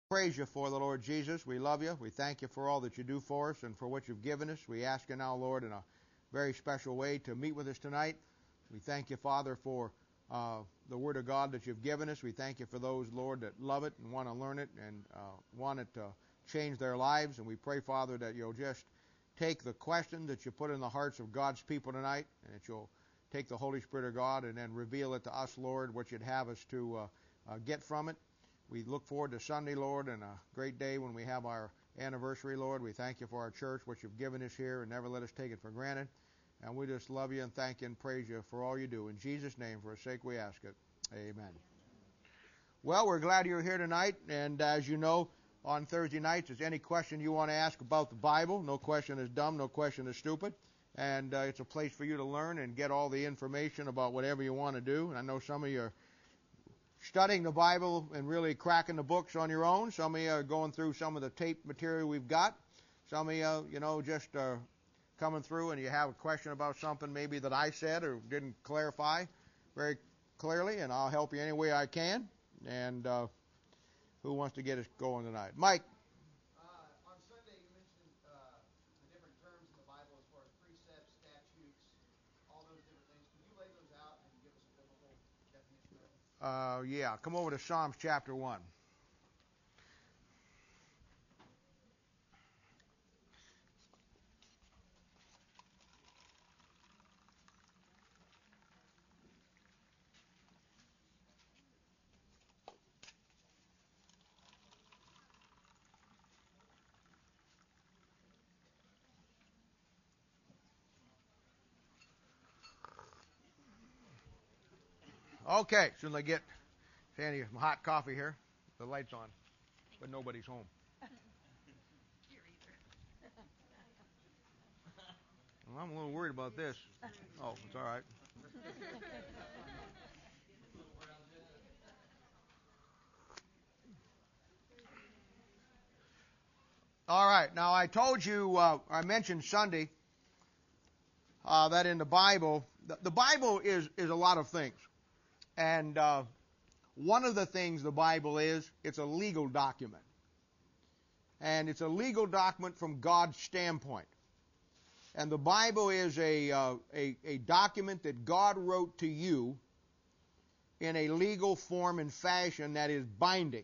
Praise you for the Lord Jesus. We love you. We thank you for all that you do for us and for what you've given us. We ask you now, Lord, in a very special way to meet with us tonight. We thank you, Father, for the Word of God that you've given us. We thank you for those, Lord, that love it and want to learn it and want it to change their lives. And we pray, Father, that you'll just take the question that you put in the hearts of God's people tonight, and that you'll take the Holy Spirit of God and then reveal it to us, Lord, what you'd have us to get from it. We look forward to Sunday, Lord, and a great day when we have our anniversary, Lord. We thank you for our church, what you've given us here, and never let us take it for granted. And we just love you and thank you and praise you for all you do. In Jesus' name, for his sake, we ask it. Amen. Well, we're glad you're here tonight. And as you know, on Thursday nights, is any question you want to ask about the Bible. No question is dumb. No question is stupid. And it's a place for you to learn and get all the information about whatever you want to do. And I know some of you are studying the Bible and really cracking the books on your own. Some of you are going through some of the tape material we've got. Some of you, just coming through and you have a question about something maybe that I said or didn't clarify very clearly, and I'll help you any way I can. And who wants to get us going tonight? Mike. On Sunday, you mentioned the different terms in the Bible as far as precepts, statutes, all those different things. Could you lay those out and give us a biblical definition of them? Yeah, come over to Psalms chapter 1. Okay, as soon as I get Sandy some hot coffee here, the light's on, but nobody's home. Well, I'm a little worried about this. Oh, it's all right. All right. Now, I told you, I mentioned Sunday that in the Bible, the Bible is a lot of things. And one of the things the Bible is, it's a legal document. And it's a legal document from God's standpoint. And the Bible is a document that God wrote to you in a legal form and fashion that is binding.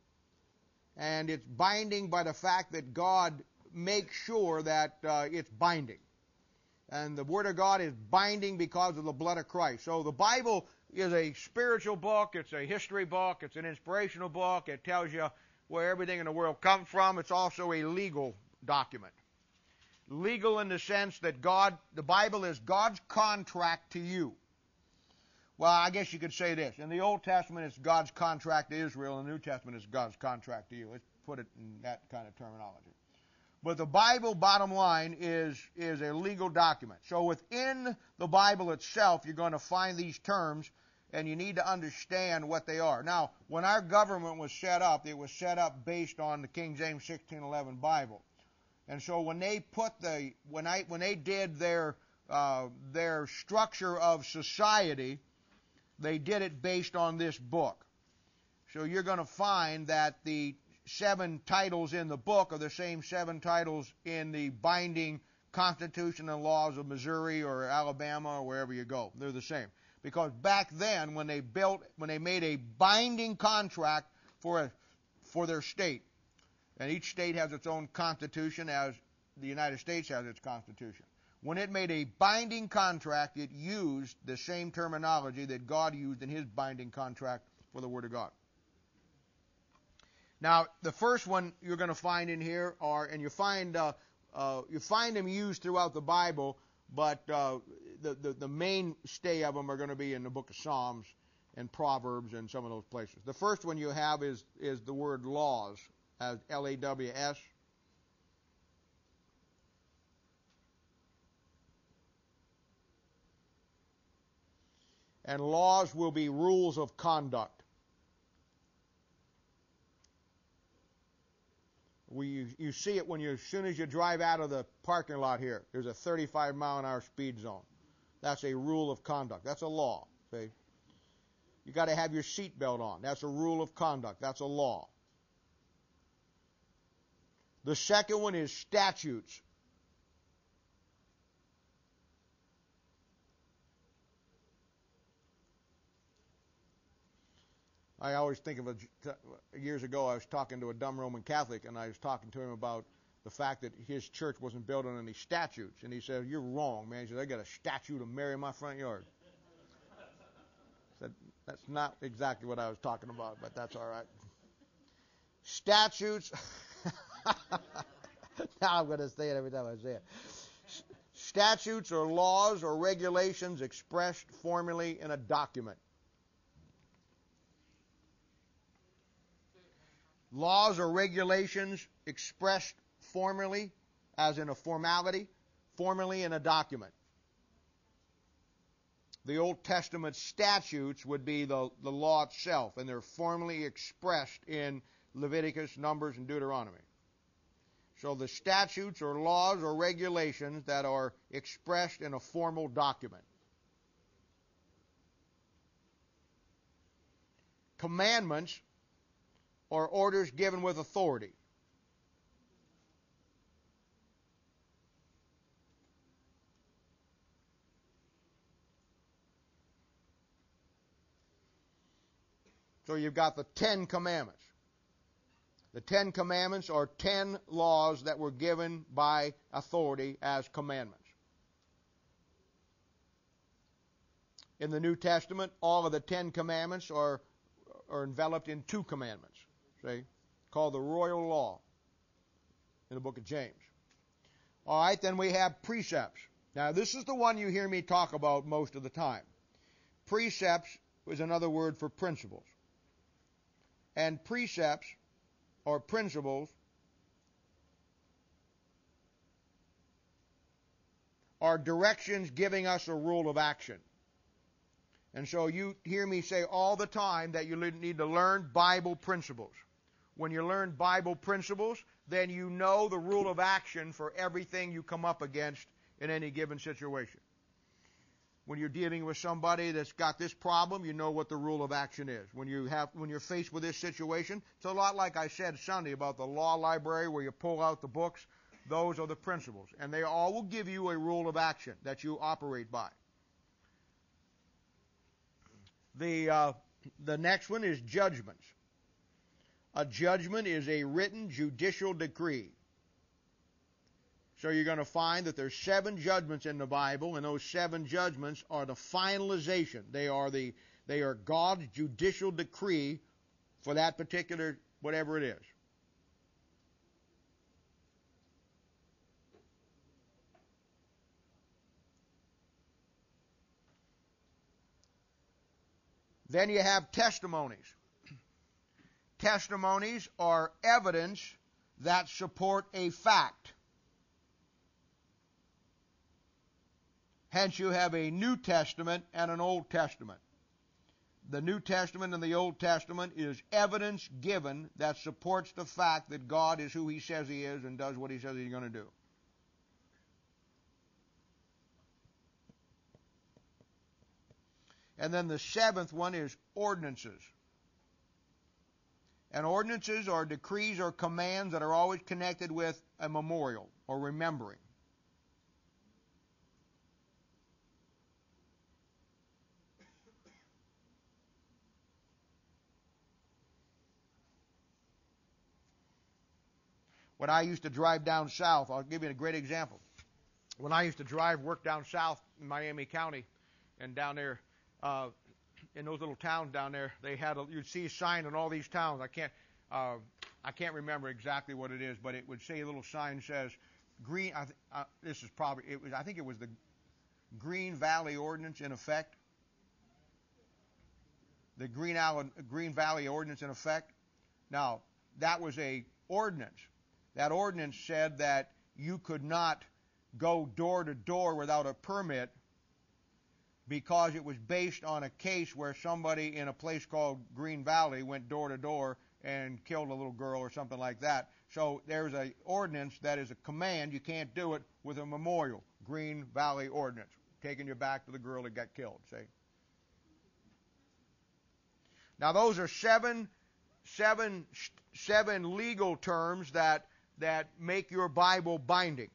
And it's binding by the fact that God makes sure that it's binding. And the Word of God is binding because of the blood of Christ. So the Bible is a spiritual book. It's a history book. It's an inspirational book. It tells you where everything in the world comes from. It's also a legal document. Legal in the sense that the Bible is God's contract to you. Well, I guess you could say this. In the Old Testament, it's God's contract to Israel. In the New Testament, it's God's contract to you. Let's put it in that kind of terminology. But the Bible, bottom line, is a legal document. So within the Bible itself, you're going to find these terms, and you need to understand what they are. Now, when our government was set up, it was set up based on the King James 1611 Bible. And so when they when they did their structure of society, they did it based on this book. So you're going to find that the 7 titles in the book are the same 7 titles in the binding Constitution and laws of Missouri or Alabama or wherever you go. They're the same. Because back then, when they made a binding contract for their state, and each state has its own constitution as the United States has its constitution. When it made a binding contract, it used the same terminology that God used in his binding contract for the Word of God. Now, the first one you're going to find in here and you find them used throughout the Bible, but the mainstay of them are going to be in the book of Psalms and Proverbs and some of those places. The first one you have is the word laws, as L-A-W-S. And laws will be rules of conduct. You see it as soon as you drive out of the parking lot here. There's a 35-mile-an-hour speed zone. That's a rule of conduct. That's a law. See? You got to have your seatbelt on. That's a rule of conduct. That's a law. The second one is statutes. I always think of years ago I was talking to a dumb Roman Catholic, and I was talking to him about the fact that his church wasn't built on any statutes. And he said, "You're wrong, man." He said, "I got a statue of Mary in my front yard." I said, "That's not exactly what I was talking about, but that's all right." Statutes. Now I'm going to say it every time I say it. Statutes are laws or regulations expressed formally in a document. Laws or regulations expressed formally, as in a formality, formally in a document. The Old Testament statutes would be the law itself, and they're formally expressed in Leviticus, Numbers, and Deuteronomy. So the statutes are laws or regulations that are expressed in a formal document. Commandments are orders given with authority. So you've got the 10 Commandments. The 10 Commandments are 10 laws that were given by authority as commandments. In the New Testament, all of the 10 Commandments are enveloped in 2 commandments, see, called the royal law in the book of James. All right, then we have precepts. Now, this is the one you hear me talk about most of the time. Precepts is another word for principles. And precepts or principles are directions giving us a rule of action. And so you hear me say all the time that you need to learn Bible principles. When you learn Bible principles, then you know the rule of action for everything you come up against in any given situation. When you're dealing with somebody that's got this problem, you know what the rule of action is. When you're faced with this situation, it's a lot like I said Sunday about the law library where you pull out the books. Those are the principles. And they all will give you a rule of action that you operate by. The next one is judgments. A judgment is a written judicial decree. So you're going to find that there's 7 judgments in the Bible, and those 7 judgments are the finalization. They are God's judicial decree for that particular whatever it is. Then you have testimonies. Testimonies are evidence that support a fact. Hence you have a New Testament and an Old Testament. The New Testament and the Old Testament is evidence given that supports the fact that God is who He says He is and does what He says He's going to do. And then the 7th one is ordinances. And ordinances are decrees or commands that are always connected with a memorial or remembering. When I used to drive down south, I'll give you a great example. When I used to work down south in Miami County, and down there, in those little towns down there, you'd see a sign in all these towns. I can't remember exactly what it is, but it would say a little sign says Green. I think it was the Green Valley Ordinance in effect. The Green Valley Ordinance in effect. Now, that was a ordinance. That ordinance said that you could not go door to door without a permit because it was based on a case where somebody in a place called Green Valley went door to door and killed a little girl or something like that. So there's an ordinance that is a command. You can't do it with a memorial. Green Valley Ordinance. Taking you back to the girl that got killed, see? Now those are seven legal terms that that make your Bible binding.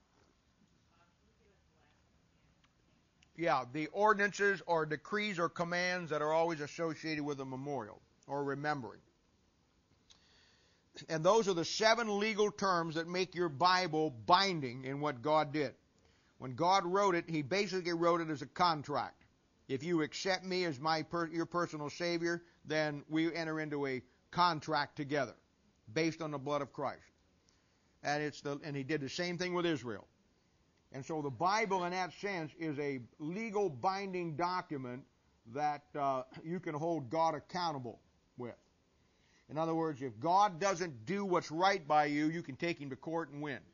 Yeah, the ordinances or decrees or commands that are always associated with a memorial or remembering. And those are the 7 legal terms that make your Bible binding in what God did. When God wrote it, He basically wrote it as a contract. If you accept me as your personal Savior, then we enter into a contract together based on the blood of Christ. And He did the same thing with Israel. And so the Bible, in that sense, is a legal binding document that you can hold God accountable with. In other words, if God doesn't do what's right by you, you can take Him to court and win.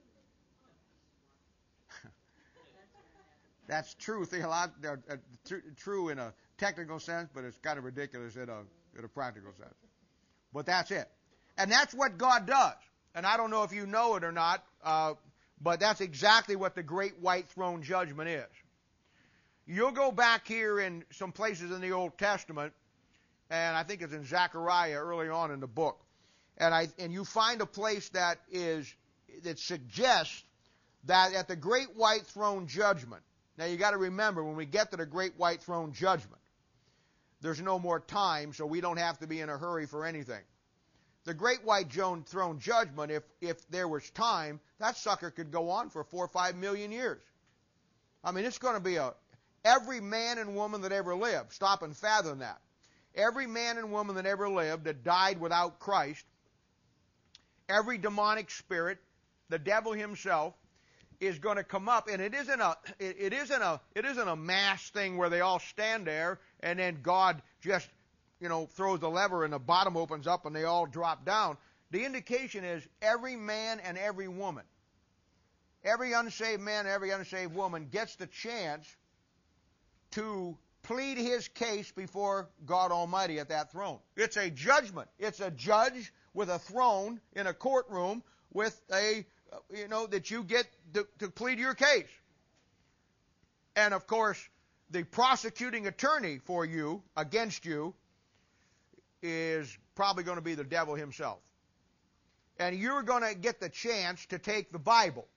That's true, true in a technical sense, but it's kind of ridiculous in a practical sense. But that's it. And that's what God does. And I don't know if you know it or not, but that's exactly what the great white throne judgment is. You'll go back here in some places in the Old Testament, and I think it's in Zechariah early on in the book, and you find a place that suggests that at the great white throne judgment. Now you got to remember, when we get to the great white throne judgment, there's no more time, so we don't have to be in a hurry for anything. The great white throne judgment, if there was time, that sucker could go on for 4 or 5 million years. I mean, it's going to be every man and woman that ever lived. Stop and fathom that. Every man and woman that ever lived that died without Christ, every demonic spirit, the devil himself, is going to come up, and it isn't a mass thing where they all stand there and then God just throws the lever and the bottom opens up and they all drop down. The indication is every man and every woman, every unsaved man and every unsaved woman gets the chance to plead his case before God Almighty at that throne. It's a judgment. It's a judge with a throne in a courtroom with that you get to plead your case. And of course, the prosecuting attorney for you, against you, is probably going to be the devil himself. And you're going to get the chance to take the Bible,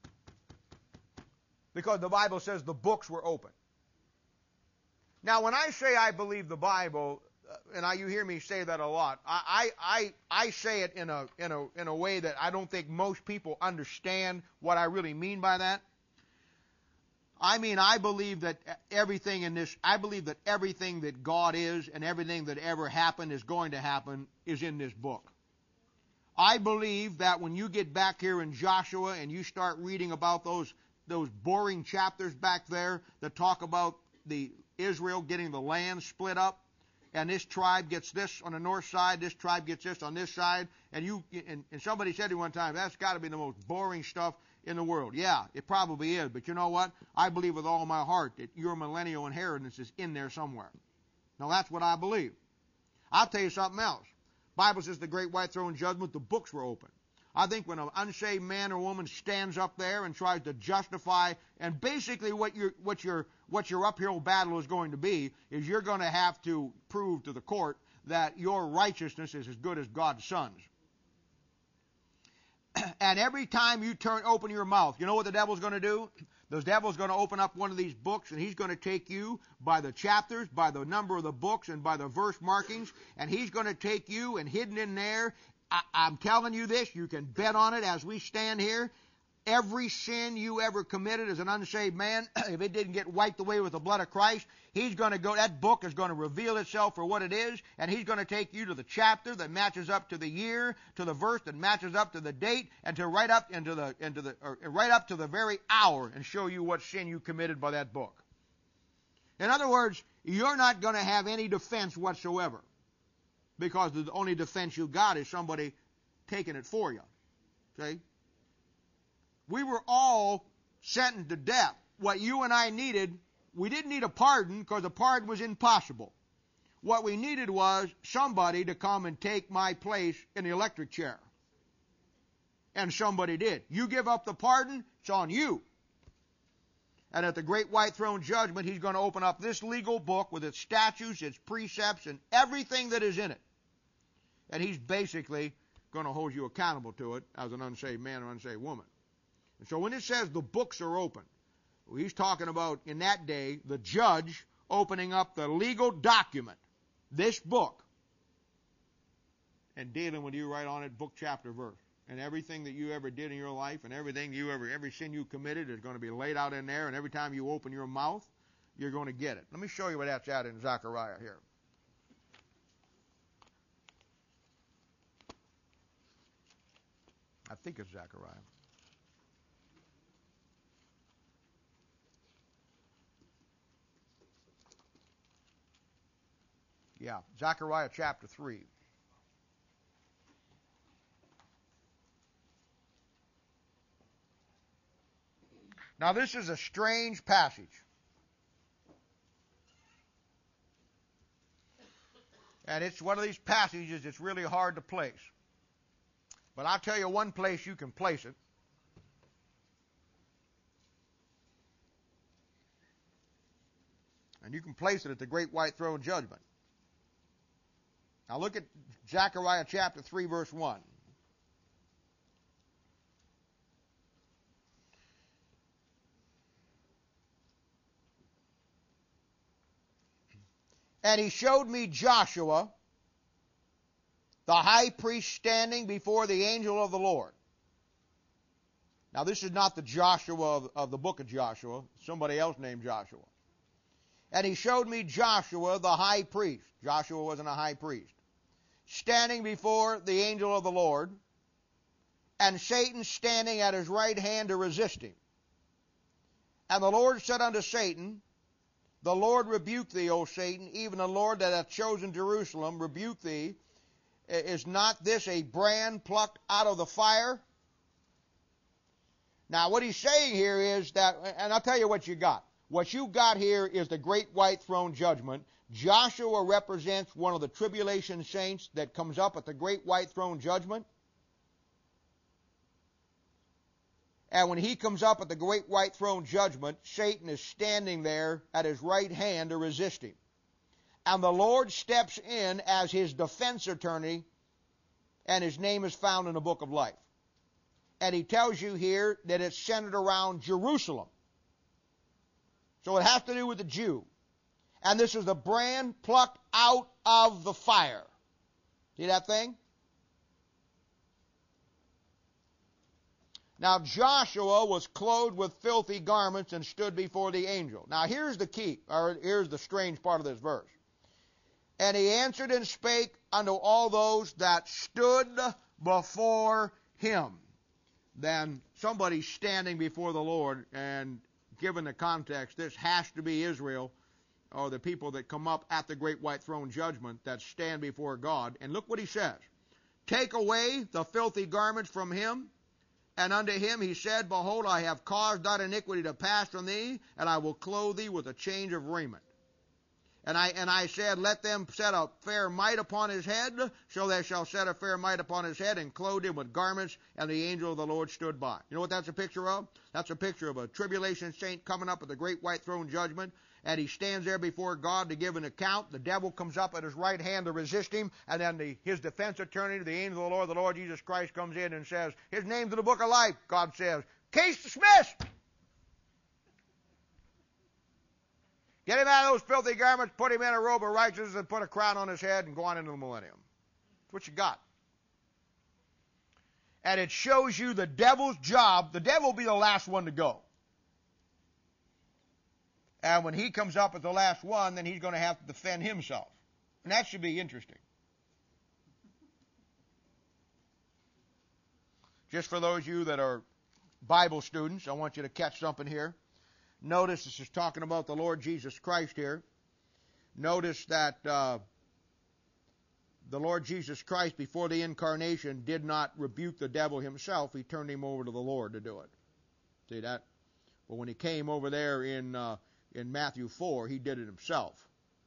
because the Bible says the books were open. Now, when I say I believe the Bible, and you hear me say that a lot, I say it in a way that I don't think most people understand what I really mean by that. I mean, I believe that everything that God is and everything that ever happened is going to happen is in this book. I believe that when you get back here in Joshua and you start reading about those boring chapters back there that talk about the Israel getting the land split up, and this tribe gets this on the north side, this tribe gets this on this side, and somebody said to me one time, that's got to be the most boring stuff in the world. Yeah, it probably is, but you know what? I believe with all my heart that your millennial inheritance is in there somewhere. Now that's what I believe. I'll tell you something else. Bible says the great white throne judgment, the books were open. I think when an unsaved man or woman stands up there and tries to justify, and basically what your uphill battle is going to be is you're going to have to prove to the court that your righteousness is as good as God's Son's. And every time you open your mouth, you know what the devil's going to do? The devil's going to open up one of these books, and he's going to take you by the chapters, by the number of the books, and by the verse markings, and he's going to take you, and hidden in there, I'm telling you this, you can bet on it as we stand here, every sin you ever committed as an unsaved man, if it didn't get wiped away with the blood of Christ, that book is going to reveal itself for what it is, and he's going to take you to the chapter that matches up to the year, to the verse that matches up to the date, and to right up to the very hour, and show you what sin you committed by that book. In other words, you're not going to have any defense whatsoever, because the only defense you got is somebody taking it for you. See? We were all sentenced to death. What you and I needed, we didn't need a pardon, because a pardon was impossible. What we needed was somebody to come and take my place in the electric chair. And somebody did. You give up the pardon, it's on you. And at the great white throne judgment, he's going to open up this legal book with its statutes, its precepts, and everything that is in it. And he's basically going to hold you accountable to it as an unsaved man or unsaved woman. And so when it says the books are open, he's talking about in that day the judge opening up the legal document, this book, and dealing with you right on it, book, chapter, verse. And everything that you ever did in your life and every sin you committed is going to be laid out in there, and every time you open your mouth, you're going to get it. Let me show you what that's at in Zechariah here. I think it's Zechariah. Yeah, Zechariah chapter 3. Now this is a strange passage. And it's one of these passages that's really hard to place. But I'll tell you one place you can place it. And you can place it at the great white throne judgment. Now look at Zechariah chapter 3, verse 1. And he showed me Joshua, the high priest, standing before the angel of the Lord. Now this is not the Joshua of the book of Joshua, somebody else named Joshua. And he showed me Joshua, the high priest. Joshua wasn't a high priest. Standing before the angel of the Lord, and Satan standing at his right hand to resist him. And the Lord said unto Satan, the Lord rebuke thee, O Satan, even the Lord that hath chosen Jerusalem, rebuke thee. Is not this a brand plucked out of the fire? Now what he's saying here is that, and I'll tell you what you got. What you got here is the great white throne judgment. Joshua represents one of the tribulation saints that comes up at the great white throne judgment. And when he comes up at the great white throne judgment, Satan is standing there at his right hand to resist him. And the Lord steps in as his defense attorney, and his name is found in the book of life. And he tells you here that it's centered around Jerusalem. So it has to do with the Jew. And this is the brand plucked out of the fire. See that thing? Now Joshua was clothed with filthy garments and stood before the angel. Now here's the key, or here's the strange part of this verse. And he answered and spake unto all those that stood before him. Then somebody's standing before the Lord, and given the context, this has to be Israel, or the people that come up at the great white throne judgment that stand before God. And look what he says. Take away the filthy garments from him. And unto him he said, behold, I have caused thy iniquity to pass from thee, and I will clothe thee with a change of raiment. And I said, let them set a fair mite upon his head, so they shall set a fair mite upon his head, and clothe him with garments, and the angel of the Lord stood by. You know what that's a picture of? That's a picture of a tribulation saint coming up at the great white throne judgment, and he stands there before God to give an account. The devil comes up at his right hand to resist him, and then his defense attorney, the angel of the Lord Jesus Christ, comes in and says, his name's in the book of life. God says, case dismissed. Get him out of those filthy garments, put him in a robe of righteousness, and put a crown on his head, and go on into the millennium. That's what you got. And it shows you the devil's job. The devil will be the last one to go. And when he comes up as the last one, then he's going to have to defend himself. And that should be interesting. Just for those of you that are Bible students, I want you to catch something here. Notice this is talking about the Lord Jesus Christ here. Notice that the Lord Jesus Christ, before the incarnation, did not rebuke the devil himself. He turned him over to the Lord to do it. See that? But when he came over there in Matthew 4, he did it himself.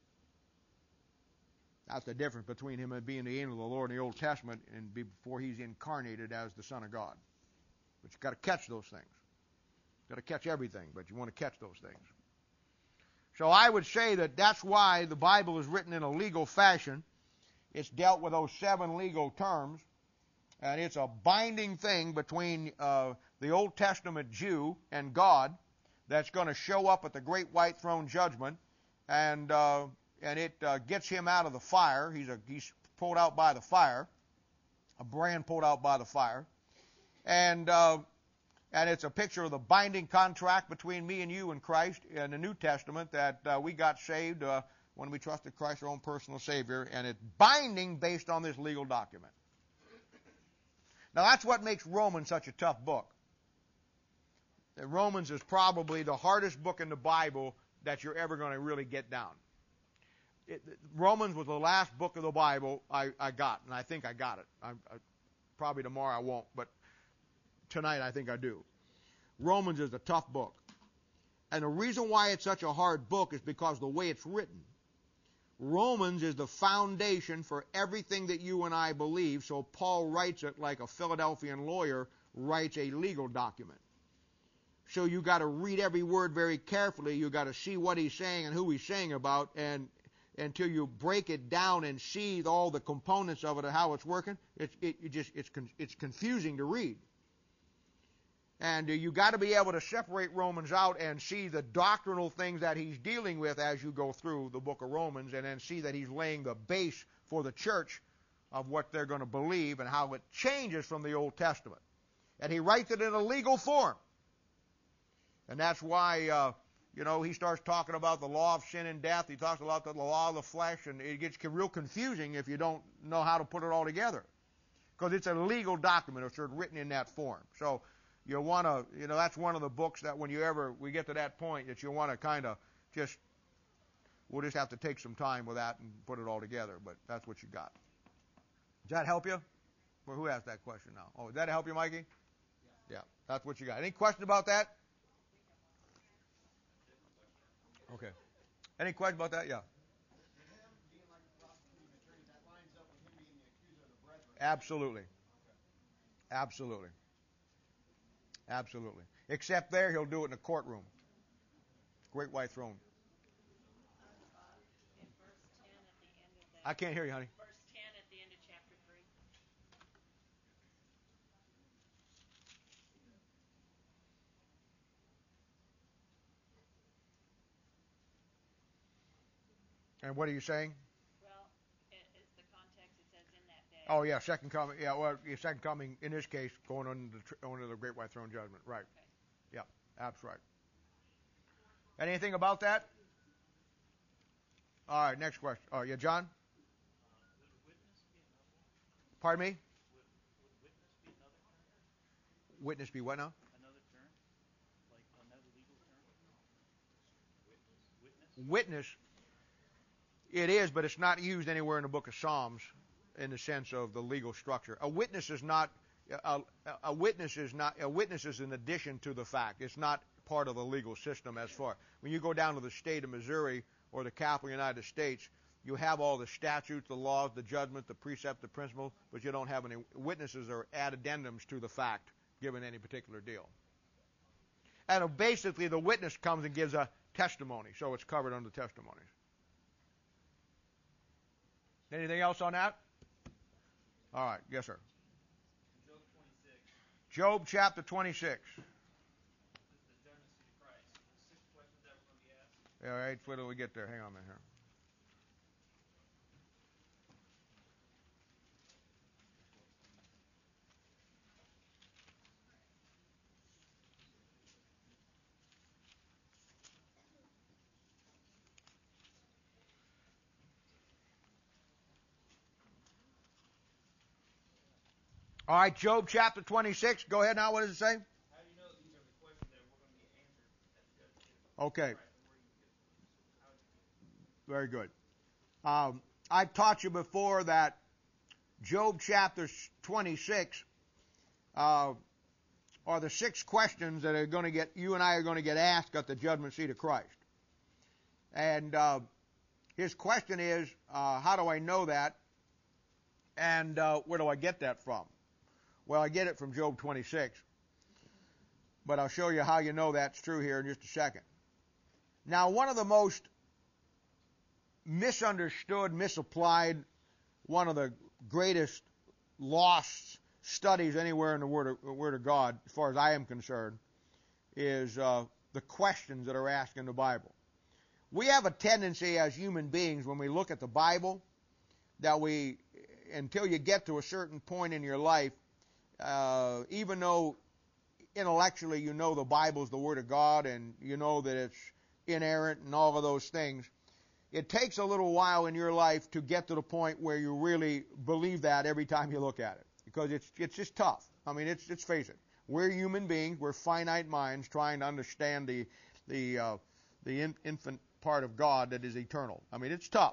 That's the difference between him and being the angel of the Lord in the Old Testament and before he's incarnated as the Son of God. But you've got to catch those things. You've got to catch everything, but you want to catch those things. So I would say that that's why the Bible is written in a legal fashion. It's dealt with those 7 legal terms. And it's a binding thing between the Old Testament Jew and God that's going to show up at the great white throne judgment, and it gets him out of the fire. He's pulled out by the fire, a brand pulled out by the fire, and it's a picture of the binding contract between me and you and Christ in the New Testament that we got saved when we trusted Christ, our own personal Savior, and it's binding based on this legal document. Now that's what makes Romans such a tough book. Romans is probably the hardest book in the Bible that you're ever going to really get down. Romans was the last book of the Bible I got, and I think I got it. Probably tomorrow I won't, but tonight I think I do. Romans is a tough book. And the reason why it's such a hard book is because of the way it's written. Romans is the foundation for everything that you and I believe, so Paul writes it like a Philadelphian lawyer writes a legal document. So you got to read every word very carefully. You got to see what he's saying and who he's saying about, and until you break it down and see all the components of it and how it's working, it's confusing to read. And you got to be able to separate Romans out and see the doctrinal things that he's dealing with as you go through the book of Romans, and then see that he's laying the base for the church of what they're going to believe and how it changes from the Old Testament. And he writes it in a legal form. And that's why, he starts talking about the law of sin and death. He talks about the law of the flesh, and it gets real confusing if you don't know how to put it all together. Because it's a legal document. It's written in that form. So you want to, that's one of the books that when we get to that point that you want to kind of we'll just have to take some time with that and put it all together. But that's what you got. Does that help you? Well, who asked that question now? Oh, does that help you, Mikey? Yeah, that's what you got. Any question about that? Okay. Any question about that? Yeah. Absolutely. Absolutely. Absolutely. Except there, he'll do it in a courtroom. Great white throne. I can't hear you, honey. Verse 10 at the end of chapter 3. And what are you saying? Well, it's the context. It says in that day. Oh, yeah, second coming. Yeah, well, second coming, in this case, going under the great white throne judgment. Right. Okay. Yeah, that's right. Anything about that? All right, next question. Oh, yeah, John? Would witness be another one? Pardon me? Would witness be another term? Witness be what now? Another term? Like another legal term? Witness? Witness, it is, but it's not used anywhere in the book of Psalms in the sense of the legal structure. A witness is not, a witness is in addition to the fact. It's not part of the legal system as far. When you go down to the state of Missouri or the capital United States, you have all the statutes, the laws, the judgment, the precept, the principle, but you don't have any witnesses or addendums to the fact given any particular deal. And basically the witness comes and gives a testimony, so it's covered under testimonies. Anything else on that? All right, yes, sir. Job 26. Job chapter 26. This is the judgment seat of Christ. 6 questions that we're going to be asked. All right, where do we get there? Hang on a minute here. All right, Job chapter 26. Go ahead now. What does it say? How do you know these are the questions that we're going to be answered at the judgment seat of Christ? Okay. Right, Very good. I've taught you before that Job chapter 26 are the 6 questions that are going to get you and I are going to get asked at the judgment seat of Christ. And his question is, how do I know that? And where do I get that from? Well, I get it from Job 26. But I'll show you how you know that's true here in just a second. Now, one of the most misunderstood, misapplied, one of the greatest lost studies anywhere in the Word of God, as far as I am concerned, is the questions that are asked in the Bible. We have a tendency as human beings when we look at the Bible that until you get to a certain point in your life, even though intellectually you know the Bible is the Word of God and you know that it's inerrant and all of those things, it takes a little while in your life to get to the point where you really believe that every time you look at it, because it's just tough. I mean, let's face it. We're human beings. We're finite minds trying to understand the infinite part of God that is eternal. I mean, it's tough.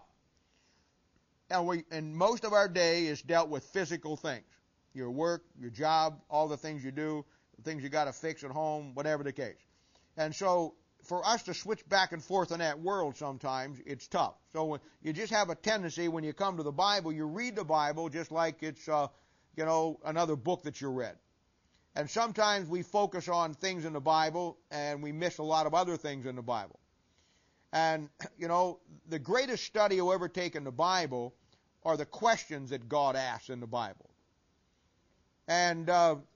And most of our day is dealt with physical things. Your work, your job, all the things you do, the things you got to fix at home, whatever the case. And so for us to switch back and forth in that world sometimes, it's tough. So you just have a tendency when you come to the Bible, you read the Bible just like it's another book that you read. And sometimes we focus on things in the Bible and we miss a lot of other things in the Bible. And, the greatest study you'll ever take in the Bible are the questions that God asks in the Bible. And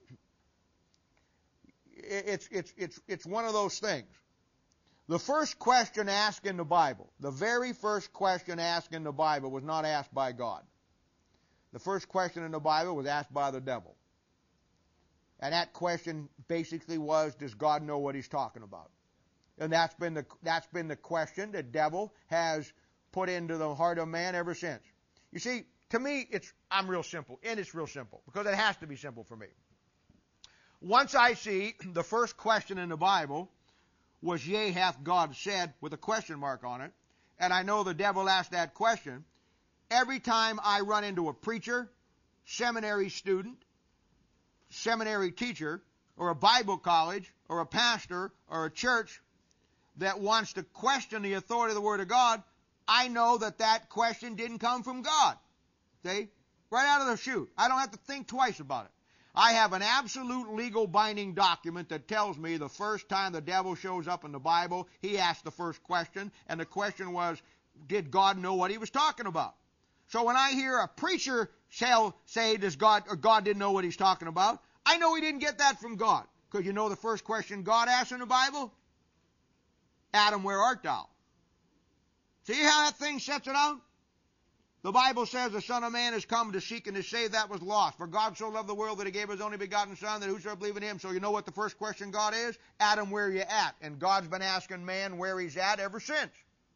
it's one of those things. The first question asked in the Bible, the very first question asked in the Bible was not asked by God. The first question in the Bible was asked by the devil. And that question basically was, does God know what he's talking about? And that's been the question the devil has put into the heart of man ever since. You see, to me, I'm real simple, and it's real simple, because it has to be simple for me. Once I see the first question in the Bible was, yea, hath God said, with a question mark on it, and I know the devil asked that question, every time I run into a preacher, seminary student, seminary teacher, or a Bible college, or a pastor, or a church that wants to question the authority of the Word of God, I know that question didn't come from God. See? Right out of the chute. I don't have to think twice about it. I have an absolute legal binding document that tells me the first time the devil shows up in the Bible, he asked the first question, and the question was, did God know what he was talking about? So when I hear a preacher say, does God, or God didn't know what he's talking about, I know he didn't get that from God. Because you know the first question God asked in the Bible? Adam, where art thou? See how that thing sets it out? The Bible says the Son of Man has come to seek and to save that was lost. For God so loved the world that he gave his only begotten Son, that whosoever believe in him. So you know what the first question God is? Adam, where are you at? And God's been asking man where he's at ever since.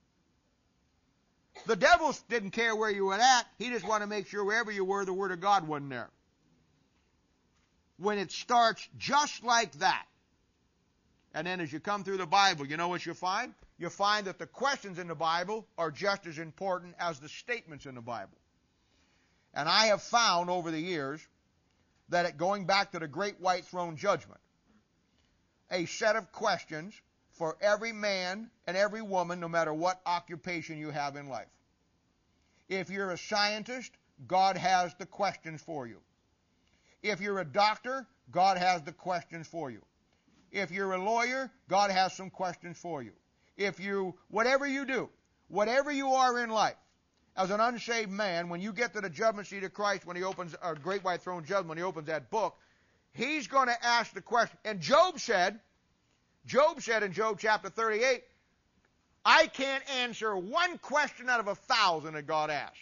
The devil didn't care where you were at. He just wanted to make sure wherever you were, the Word of God wasn't there. When it starts just like that, and then as you come through the Bible, you know what you'll find? You'll find that the questions in the Bible are just as important as the statements in the Bible. And I have found over the years that going back to the Great White Throne Judgment, a set of questions for every man and every woman, no matter what occupation you have in life. If you're a scientist, God has the questions for you. If you're a doctor, God has the questions for you. If you're a lawyer, God has some questions for you. Whatever you do, whatever you are in life, as an unsaved man, when you get to the judgment seat of Christ, when he opens, our Great White Throne Judgment, when he opens that book, he's going to ask the question. And Job said in Job chapter 38, I can't answer one question out of 1,000 that God asks.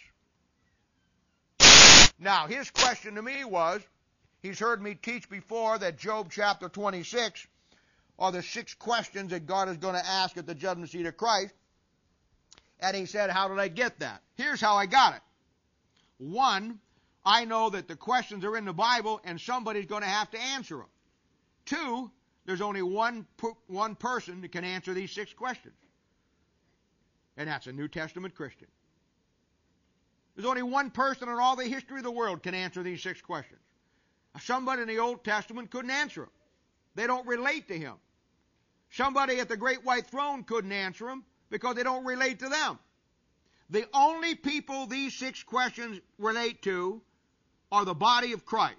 Now, his question to me was, he's heard me teach before that Job chapter 26 are the 6 questions that God is going to ask at the judgment seat of Christ. And he said, how did I get that? Here's how I got it. 1, I know that the questions are in the Bible and somebody's going to have to answer them. 2, there's only one person that can answer these 6 questions. And that's a New Testament Christian. There's only one person in all the history of the world can answer these 6 questions. Somebody in the Old Testament couldn't answer them. They don't relate to him. Somebody at the Great White Throne couldn't answer them because they don't relate to them. The only people these 6 questions relate to are the body of Christ.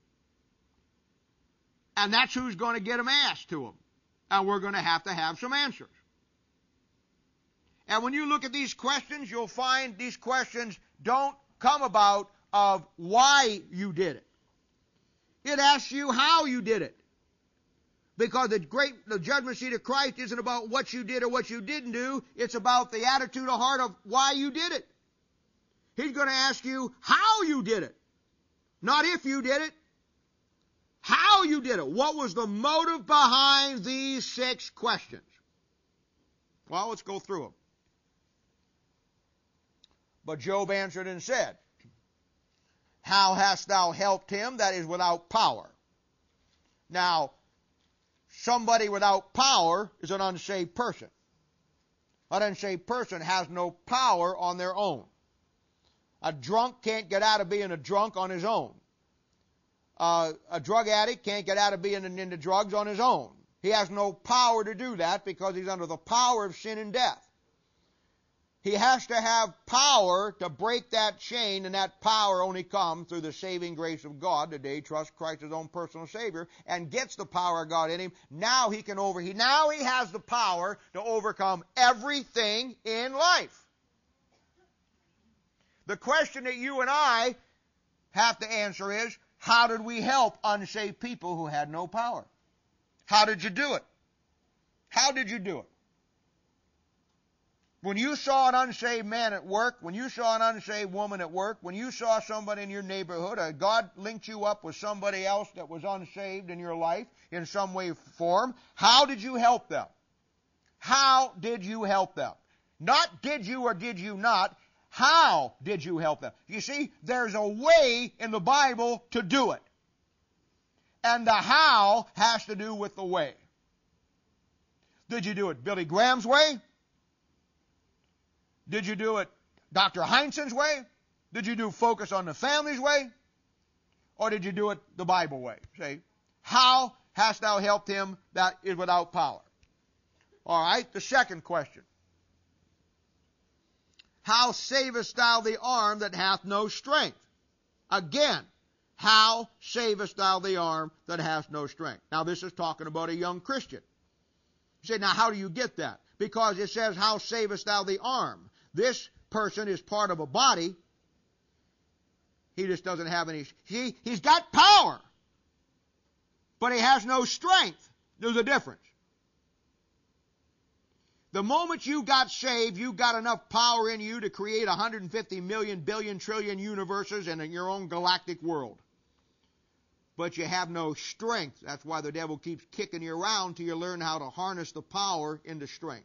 And that's who's going to get them asked to them. And we're going to have some answers. And when you look at these questions, you'll find these questions don't come about of why you did it. It asks you how you did it. Because the judgment seat of Christ isn't about what you did or what you didn't do. It's about the attitude of heart of why you did it. He's going to ask you how you did it. Not if you did it. How you did it. What was the motive behind these 6 questions? Well, let's go through them. But Job answered and said, how hast thou helped him that is without power? Now, somebody without power is an unsaved person. An unsaved person has no power on their own. A drunk can't get out of being a drunk on his own. A drug addict can't get out of being into drugs on his own. He has no power to do that because he's under the power of sin and death. He has to have power to break that chain, and that power only comes through the saving grace of God. Today, he trusts Christ as his own personal Savior and gets the power of God in him. Now he has the power to overcome everything in life. The question that you and I have to answer is, how did we help unsaved people who had no power? How did you do it? How did you do it? When you saw an unsaved man at work, when you saw an unsaved woman at work, when you saw somebody in your neighborhood, God linked you up with somebody else that was unsaved in your life in some way or form, how did you help them? How did you help them? Not did you or did you not. How did you help them? You see, there's a way in the Bible to do it. And the how has to do with the way. Did you do it Billy Graham's way? Did you do it Dr. Heinsohn's way? Did you do Focus on the Family's way? Or did you do it the Bible way? Say, how hast thou helped him that is without power? All right, the second question. How savest thou the arm that hath no strength? Again, how savest thou the arm that hath no strength? Now, this is talking about a young Christian. You say, now, how do you get that? Because it says, how savest thou the arm? This person is part of a body. He just doesn't have any. He's got power, but he has no strength. There's a difference. The moment you got saved, you got enough power in you to create 150 million, billion, trillion universes and in your own galactic world. But you have no strength. That's why the devil keeps kicking you around till you learn how to harness the power into strength.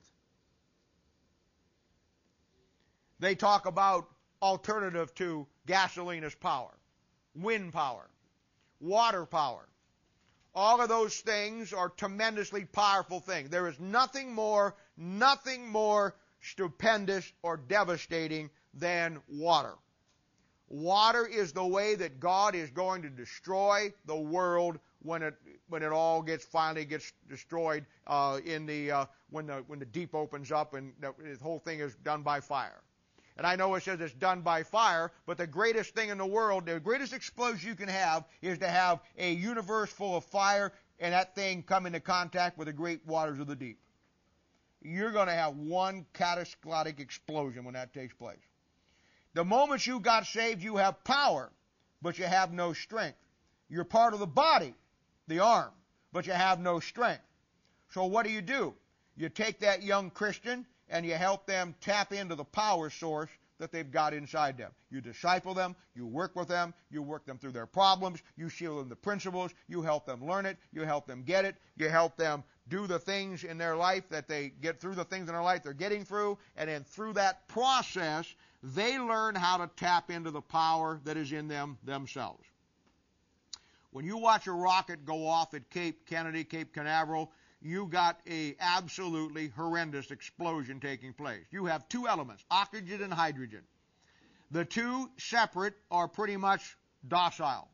They talk about alternative to gasoline as power, wind power, water power. All of those things are tremendously powerful things. There is nothing more stupendous or devastating than water. Water is the way that God is going to destroy the world when it all finally gets destroyed when the deep opens up and the whole thing is done by fire. And I know it says it's done by fire, but the greatest thing in the world, the greatest explosion you can have is to have a universe full of fire and that thing come into contact with the great waters of the deep. You're going to have one catastrophic explosion when that takes place. The moment you got saved, you have power, but you have no strength. You're part of the body, the arm, but you have no strength. So what do? You take that young Christian and you help them tap into the power source that they've got inside them. You disciple them, you work with them, you work them through their problems, you show them the principles, you help them learn it, you help them get it, you help them do the things in their life that they get through the things in their life they're getting through, and then through that process, they learn how to tap into the power that is in them themselves. When you watch a rocket go off at Cape Kennedy, Cape Canaveral, you got a absolutely horrendous explosion taking place. You have two elements, oxygen and hydrogen. The two separate are pretty much docile.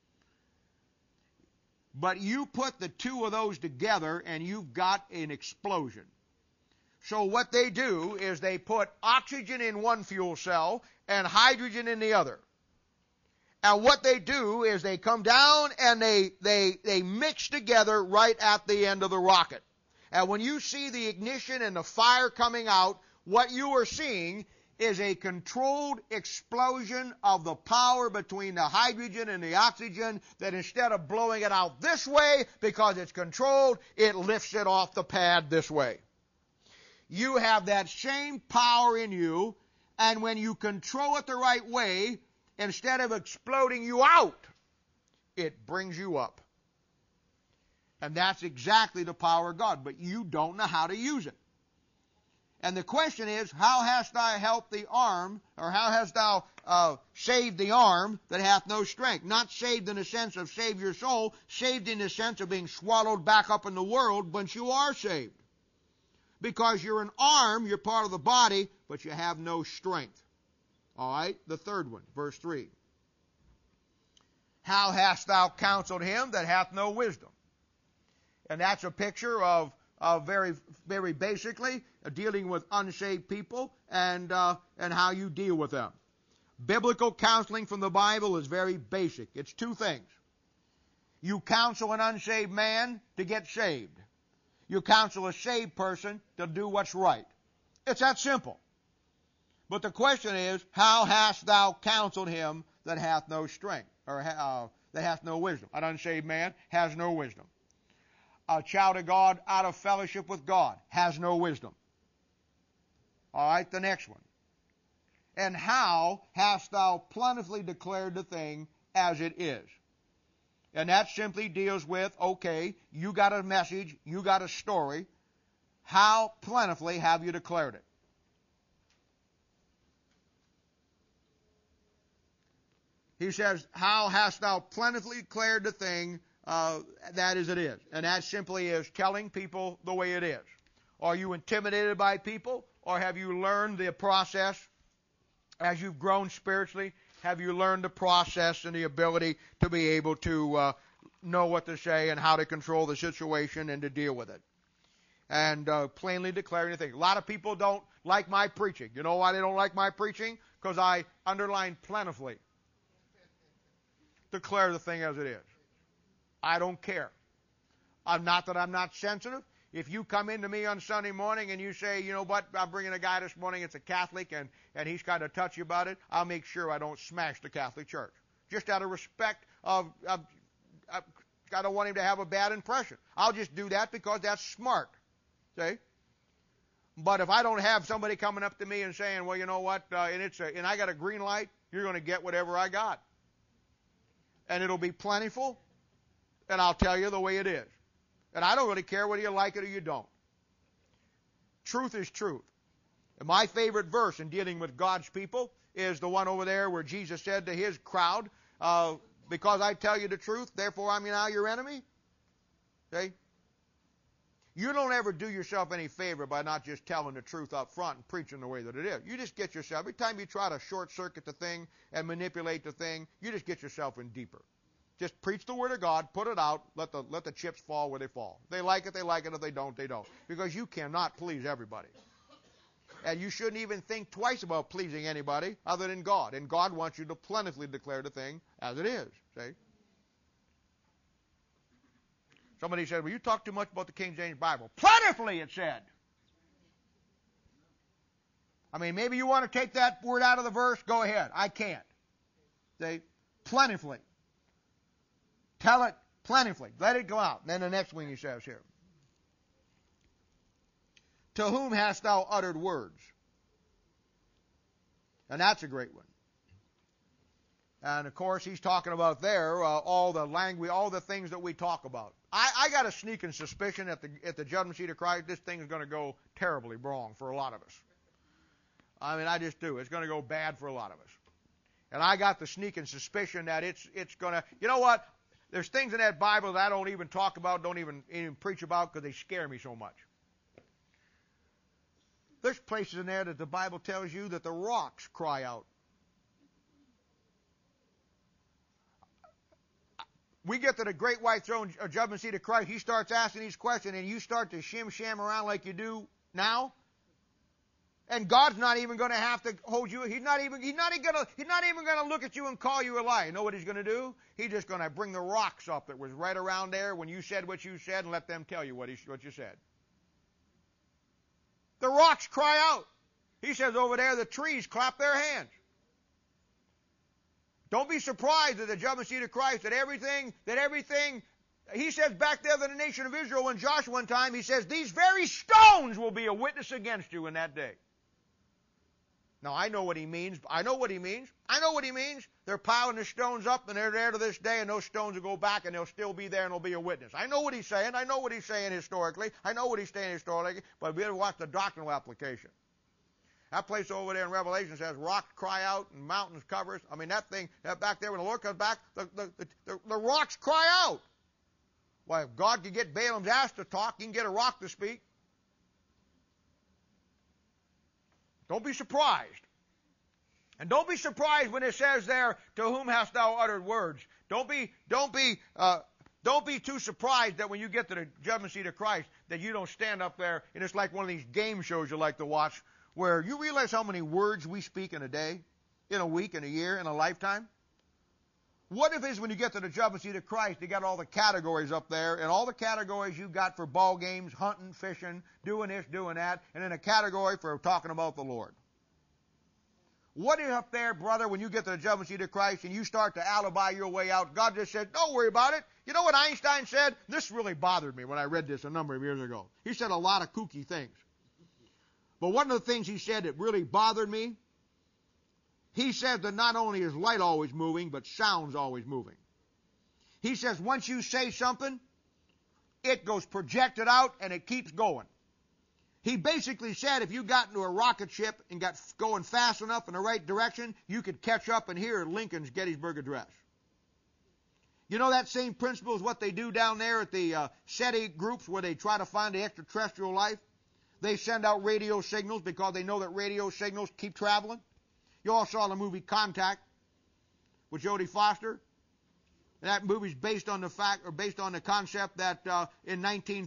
But you put the two of those together and you've got an explosion. So what they do is they put oxygen in one fuel cell and hydrogen in the other. And what they do is they come down and they mix together right at the end of the rocket. And when you see the ignition and the fire coming out, what you are seeing is a controlled explosion of the power between the hydrogen and the oxygen that instead of blowing it out this way because it's controlled, it lifts it off the pad this way. You have that same power in you, and when you control it the right way, instead of exploding you out, it brings you up. And that's exactly the power of God, but you don't know how to use it. And the question is, how hast thou helped the arm, or how hast thou saved the arm that hath no strength? Not saved in the sense of save your soul, saved in the sense of being swallowed back up in the world, but you are saved. Because you're an arm, you're part of the body, but you have no strength. All right, the third one, verse 3. How hast thou counseled him that hath no wisdom? And that's a picture of very, very basically dealing with unsaved people and how you deal with them. Biblical counseling from the Bible is very basic. It's two things. You counsel an unsaved man to get saved. You counsel a saved person to do what's right. It's that simple. But the question is, how hast thou counseled him that hath no strength, or that hath no wisdom? An unsaved man has no wisdom. A child of God out of fellowship with God has no wisdom. All right, the next one. And how hast thou plentifully declared the thing as it is? And that simply deals with, okay, you got a message, you got a story. How plentifully have you declared it? He says, how hast thou plentifully declared the thing that as it is? And that simply is telling people the way it is. Are you intimidated by people? Or have you learned the process as you've grown spiritually? Have you learned the process and the ability to be able to know what to say and how to control the situation and to deal with it? And plainly declaring the thing. A lot of people don't like my preaching. You know why they don't like my preaching? Because I underline plentifully. Declare the thing as it is. I don't care. Not that I'm not sensitive. If you come into me on Sunday morning and you say, you know what, I'm bringing a guy this morning, it's a Catholic, and he's kind of touchy about it, I'll make sure I don't smash the Catholic Church. Just out of respect I don't want him to have a bad impression. I'll just do that because that's smart. See? But if I don't have somebody coming up to me and saying, well, you know what, and I got a green light, you're going to get whatever I got. And it'll be plentiful, and I'll tell you the way it is. And I don't really care whether you like it or you don't. Truth is truth. And my favorite verse in dealing with God's people is the one over there where Jesus said to his crowd, because I tell you the truth, therefore I'm now your enemy. See? You don't ever do yourself any favor by not just telling the truth up front and preaching the way that it is. You just get yourself, every time you try to short circuit the thing and manipulate the thing, you just get yourself in deeper. Just preach the Word of God, put it out, let the chips fall where they fall. If they like it, they like it. If they don't, they don't. Because you cannot please everybody. And you shouldn't even think twice about pleasing anybody other than God. And God wants you to plentifully declare the thing as it is. See? Somebody said, well, you talk too much about the King James Bible. Plentifully, it said. I mean, maybe you want to take that word out of the verse. Go ahead. I can't. See? Plentifully. Tell it plentifully. Let it go out. And then the next one he says here. To whom hast thou uttered words? And that's a great one. And of course, he's talking about there all the language, all the things that we talk about. I got a sneaking suspicion at the judgment seat of Christ, this thing is going to go terribly wrong for a lot of us. I mean, I just do. It's going to go bad for a lot of us. And I got the sneaking suspicion that it's going to, you know what? There's things in that Bible that I don't even talk about, don't even preach about because they scare me so much. There's places in there that the Bible tells you that the rocks cry out. We get to the great white throne or judgment seat of Christ, he starts asking these questions, and you start to shim-sham around like you do now. And God's not even going to have to hold you. He's not even going to look at you and call you a liar. You know what he's going to do? He's just going to bring the rocks up that was right around there when you said what you said and let them tell you what you said. The rocks cry out. He says over there the trees clap their hands. Don't be surprised at the judgment seat of Christ that everything, he says back there to the nation of Israel in Joshua one time, he says, these very stones will be a witness against you in that day. Now, I know what he means. They're piling the stones up, and they're there to this day, and those stones will go back, and they'll still be there, and they'll be a witness. I know what he's saying. Historically. But we better watch the doctrinal application. That place over there in Revelation says rocks cry out and mountains cover us. I mean, that thing, that back there, when the Lord comes back, the rocks cry out. Why, if God could get Balaam's ass to talk, he can get a rock to speak. Don't be surprised. And don't be surprised when it says there, to whom hast thou uttered words. Don't be too surprised that when you get to the judgment seat of Christ, that you don't stand up there, and it's like one of these game shows you like to watch, where you realize how many words we speak in a day, in a week, in a year, in a lifetime? What if it's when you get to the judgment seat of Christ, you got all the categories up there, and all the categories you got for ball games, hunting, fishing, doing this, doing that, and then a category for talking about the Lord? What is up there, brother, when you get to the judgment seat of Christ and you start to alibi your way out? God just said, don't worry about it. You know what Einstein said? This really bothered me when I read this a number of years ago. He said a lot of kooky things. But one of the things he said that really bothered me, he said that not only is light always moving, but sound's always moving. He says once you say something, it goes projected out and it keeps going. He basically said if you got into a rocket ship and got going fast enough in the right direction, you could catch up and hear Lincoln's Gettysburg Address. You know that same principle is what they do down there at the SETI groups where they try to find the extraterrestrial life. They send out radio signals because they know that radio signals keep traveling. You all saw the movie Contact with Jodie Foster. And that movie's based on the concept that in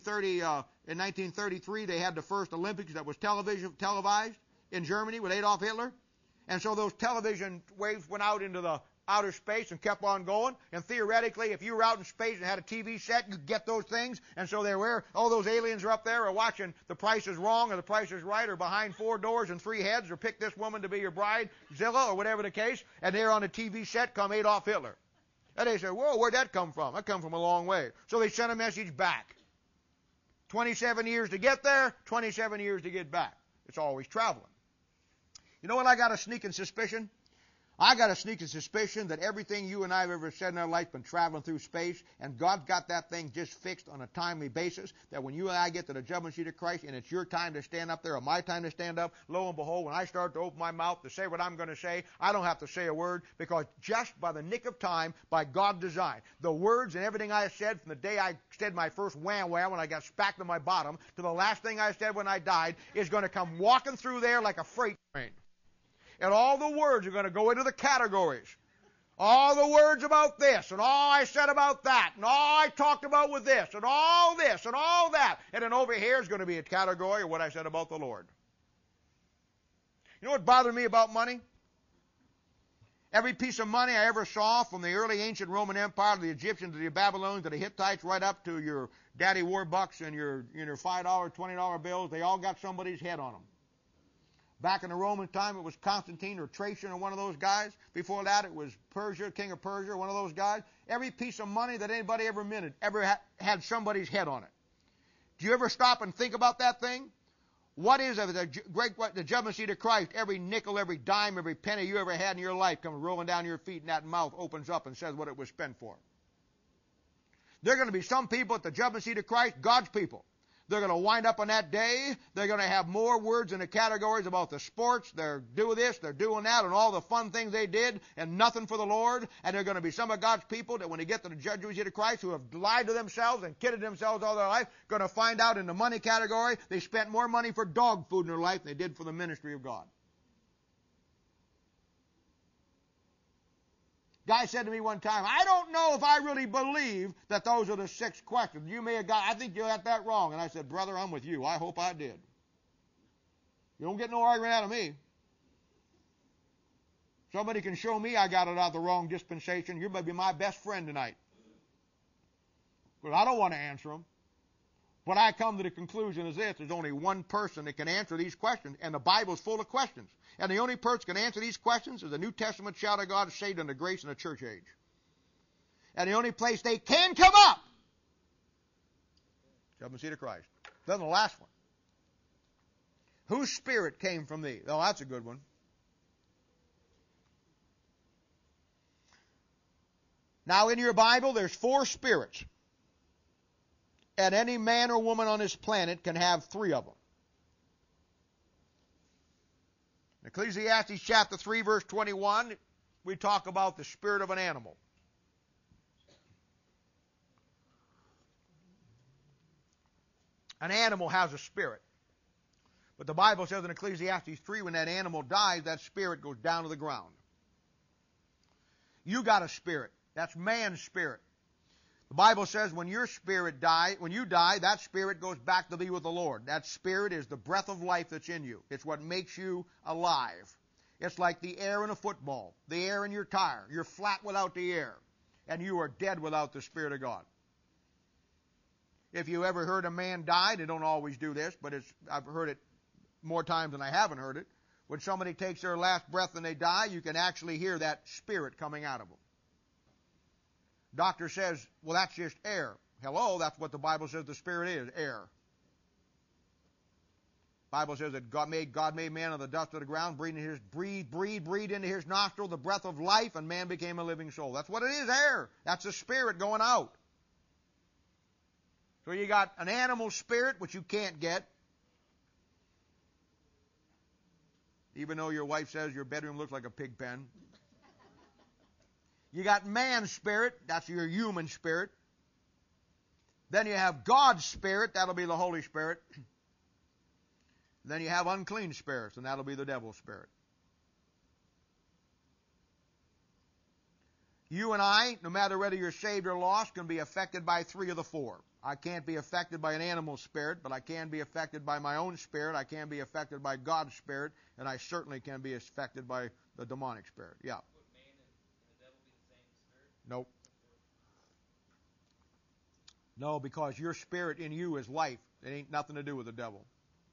1933 they had the first Olympics that was televised in Germany with Adolf Hitler. And so those television waves went out into the outer space and kept on going. And theoretically, if you were out in space and had a TV set, you'd get those things. And so all those aliens are up there are watching The Price is Wrong or The Price is Right or Behind Four Doors and Three Heads or Pick This Woman to Be Your Bride, Zilla or whatever the case. And there on the TV set come Adolf Hitler. And they say, whoa, where'd that come from? That come from a long way. So they sent a message back. 27 years to get there, 27 years to get back. It's always traveling. You know what I got a sneaking suspicion? I got a sneaking suspicion that everything you and I have ever said in our life been traveling through space, and God's got that thing just fixed on a timely basis, that when you and I get to the judgment seat of Christ and it's your time to stand up there or my time to stand up, lo and behold, when I start to open my mouth to say what I'm going to say, I don't have to say a word, because just by the nick of time, by God's design, the words and everything I said from the day I said my first wham when I got spacked on my bottom to the last thing I said when I died is going to come walking through there like a freight train. And all the words are going to go into the categories. All the words about this, and all I said about that, and all I talked about with this, and all that. And then over here is going to be a category of what I said about the Lord. You know what bothered me about money? Every piece of money I ever saw, from the early ancient Roman Empire to the Egyptians to the Babylonians to the Hittites, right up to your Daddy Warbucks and your $5, $20 bills, they all got somebody's head on them. Back in the Roman time, it was Constantine or Trajan or one of those guys. Before that, it was Persia, king of Persia, one of those guys. Every piece of money that anybody ever minted had somebody's head on it. Do you ever stop and think about that thing? What is the judgment seat of Christ? Every nickel, every dime, every penny you ever had in your life comes rolling down your feet, and that mouth opens up and says what it was spent for. There are going to be some people at the judgment seat of Christ, God's people. They're going to wind up on that day. They're going to have more words in the categories about the sports. They're doing this, they're doing that, and all the fun things they did, and nothing for the Lord. And there are going to be some of God's people that when they get to the judgment seat of Christ, who have lied to themselves and kidded themselves all their life, going to find out in the money category they spent more money for dog food in their life than they did for the ministry of God. Guy said to me one time, I don't know if I really believe that those are the 6 questions. You may have I think you got that wrong. And I said, brother, I'm with you. I hope I did. You don't get no argument out of me. Somebody can show me I got it out of the wrong dispensation. You may be my best friend tonight. But I don't want to answer them. But I come to the conclusion is this: there's only one person that can answer these questions, and the Bible's full of questions. And the only person that can answer these questions is the New Testament child of God saved in the grace in the church age. And the only place they can come up is judgment seat of Christ. Then the last one. Whose spirit came from thee? Oh, that's a good one. Now in your Bible, there's 4 spirits. And any man or woman on this planet can have 3 of them. In Ecclesiastes chapter 3, verse 21, we talk about the spirit of an animal. An animal has a spirit. But the Bible says in Ecclesiastes 3, when that animal dies, that spirit goes down to the ground. You got a spirit. That's man's spirit. The Bible says when your spirit when you die, that spirit goes back to be with the Lord. That spirit is the breath of life that's in you. It's what makes you alive. It's like the air in a football, the air in your tire. You're flat without the air, and you are dead without the Spirit of God. If you ever heard a man die, they don't always do this, but I've heard it more times than I haven't heard it. When somebody takes their last breath and they die, you can actually hear that spirit coming out of them. Doctor says, well, that's just air. Hello, that's what the Bible says the spirit is, air. The Bible says that God made man of the dust of the ground, breathed into his nostril the breath of life, and man became a living soul. That's what it is, air. That's the spirit going out. So you got an animal spirit, which you can't get. Even though your wife says your bedroom looks like a pig pen. You got man's spirit, that's your human spirit. Then you have God's spirit, that'll be the Holy Spirit. Then you have unclean spirits, and that'll be the devil's spirit. You and I, no matter whether you're saved or lost, can be affected by 3 of the 4. I can't be affected by an animal spirit, but I can be affected by my own spirit. I can be affected by God's spirit, and I certainly can be affected by the demonic spirit. Yeah. Would man and the devil be the same spirit? Nope. No, because your spirit in you is life. It ain't nothing to do with the devil.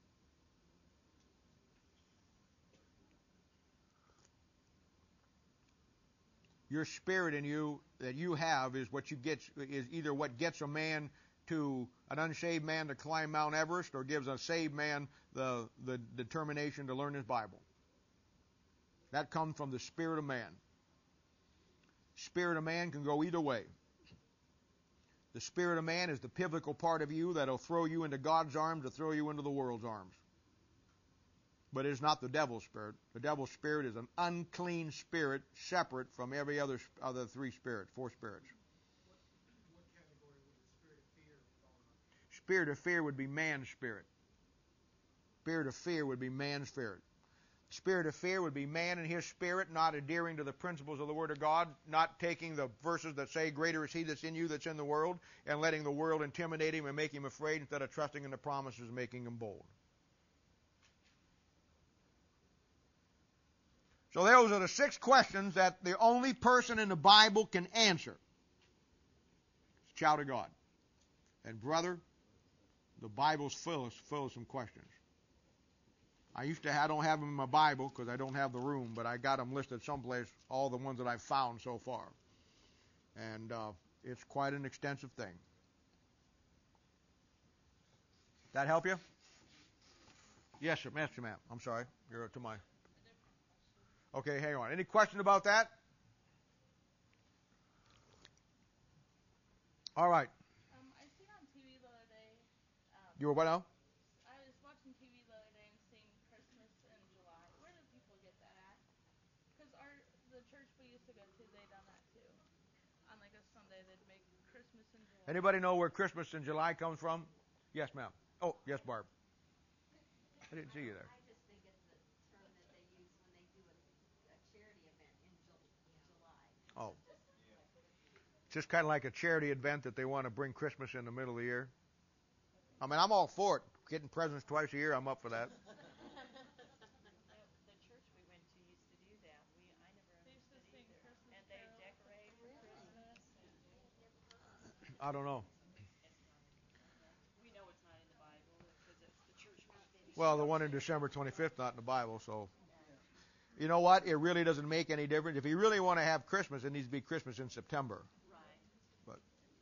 Your spirit in you that you have is either what gets a man to an unsaved man to climb Mount Everest, or gives a saved man the determination to learn his Bible. That comes from the spirit of man. Spirit of man can go either way. The spirit of man is the pivotal part of you that'll throw you into God's arms or throw you into the world's arms. But it is not the devil's spirit. The devil's spirit is an unclean spirit, separate from every other 3 spirits, 4 spirits. What category would the spirit of fear fall under? Spirit of fear would be man's spirit. Spirit of fear would be man's spirit. Spirit of fear would be man and his spirit not adhering to the principles of the Word of God, not taking the verses that say, greater is he that's in you that's in the world, and letting the world intimidate him and make him afraid instead of trusting in the promises and making him bold. So those are the 6 questions that the only person in the Bible can answer. It's a child of God. And brother, the Bible's full of some questions. I don't have them in my Bible because I don't have the room, but I got them listed someplace, all the ones that I've found so far. And it's quite an extensive thing. That help you? Yes, sir. Yes, ma'am. I'm sorry. You're to my... Okay, hang on. Any question about that? All right. I seen on TV the other day. You were what now? I was watching TV the other day and seeing Christmas in July. Where do people get that at? Because the church we used to go to, they done that too. On like a Sunday, they'd make Christmas in July. Anybody know where Christmas in July comes from? Yes, ma'am. Oh, yes, Barb. I didn't see you there. I just think it's the term that they use when they do a charity event in July. Oh. It's just kind of like a charity event that they want to bring Christmas in the middle of the year. I mean, I'm all for it. Getting presents twice a year, I'm up for that. The church we went to used to do that. I never They used to understood sing either. Christmas And they carols. decorate for Christmas. I don't know. We know it's not Well, the one in December 25th, not in the Bible, so. You know what? It really doesn't make any difference. If you really want to have Christmas, it needs to be Christmas in September. Right. But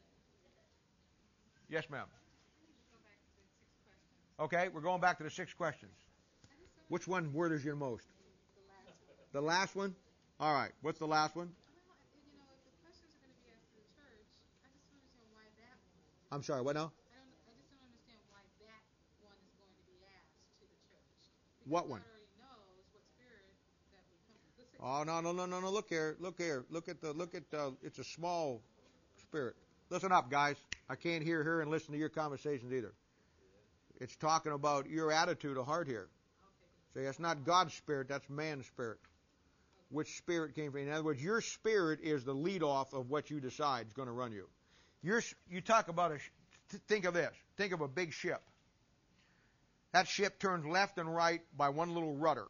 yes, ma'am. Go back to the 6 questions. Okay, we're going back to the 6 questions. Which one worries you the most? The last one. The last one? All right. What's the last one? Well, if the questions are going to be asked to the church, I just don't understand why that one. I'm sorry, what now? I just don't understand why that one is going to be asked to the church. Because What one? God already knows what spirit that we come from. The 6 Oh, no. Look here. Look at it's a small spirit. Listen up, guys. I can't hear her and listen to your conversations either. It's talking about your attitude of heart here. See, that's not God's spirit, that's man's spirit. Which spirit came from you? In other words, your spirit is the lead off of what you decide is going to run you. You talk about think of this. Think of a big ship. That ship turns left and right by one little rudder.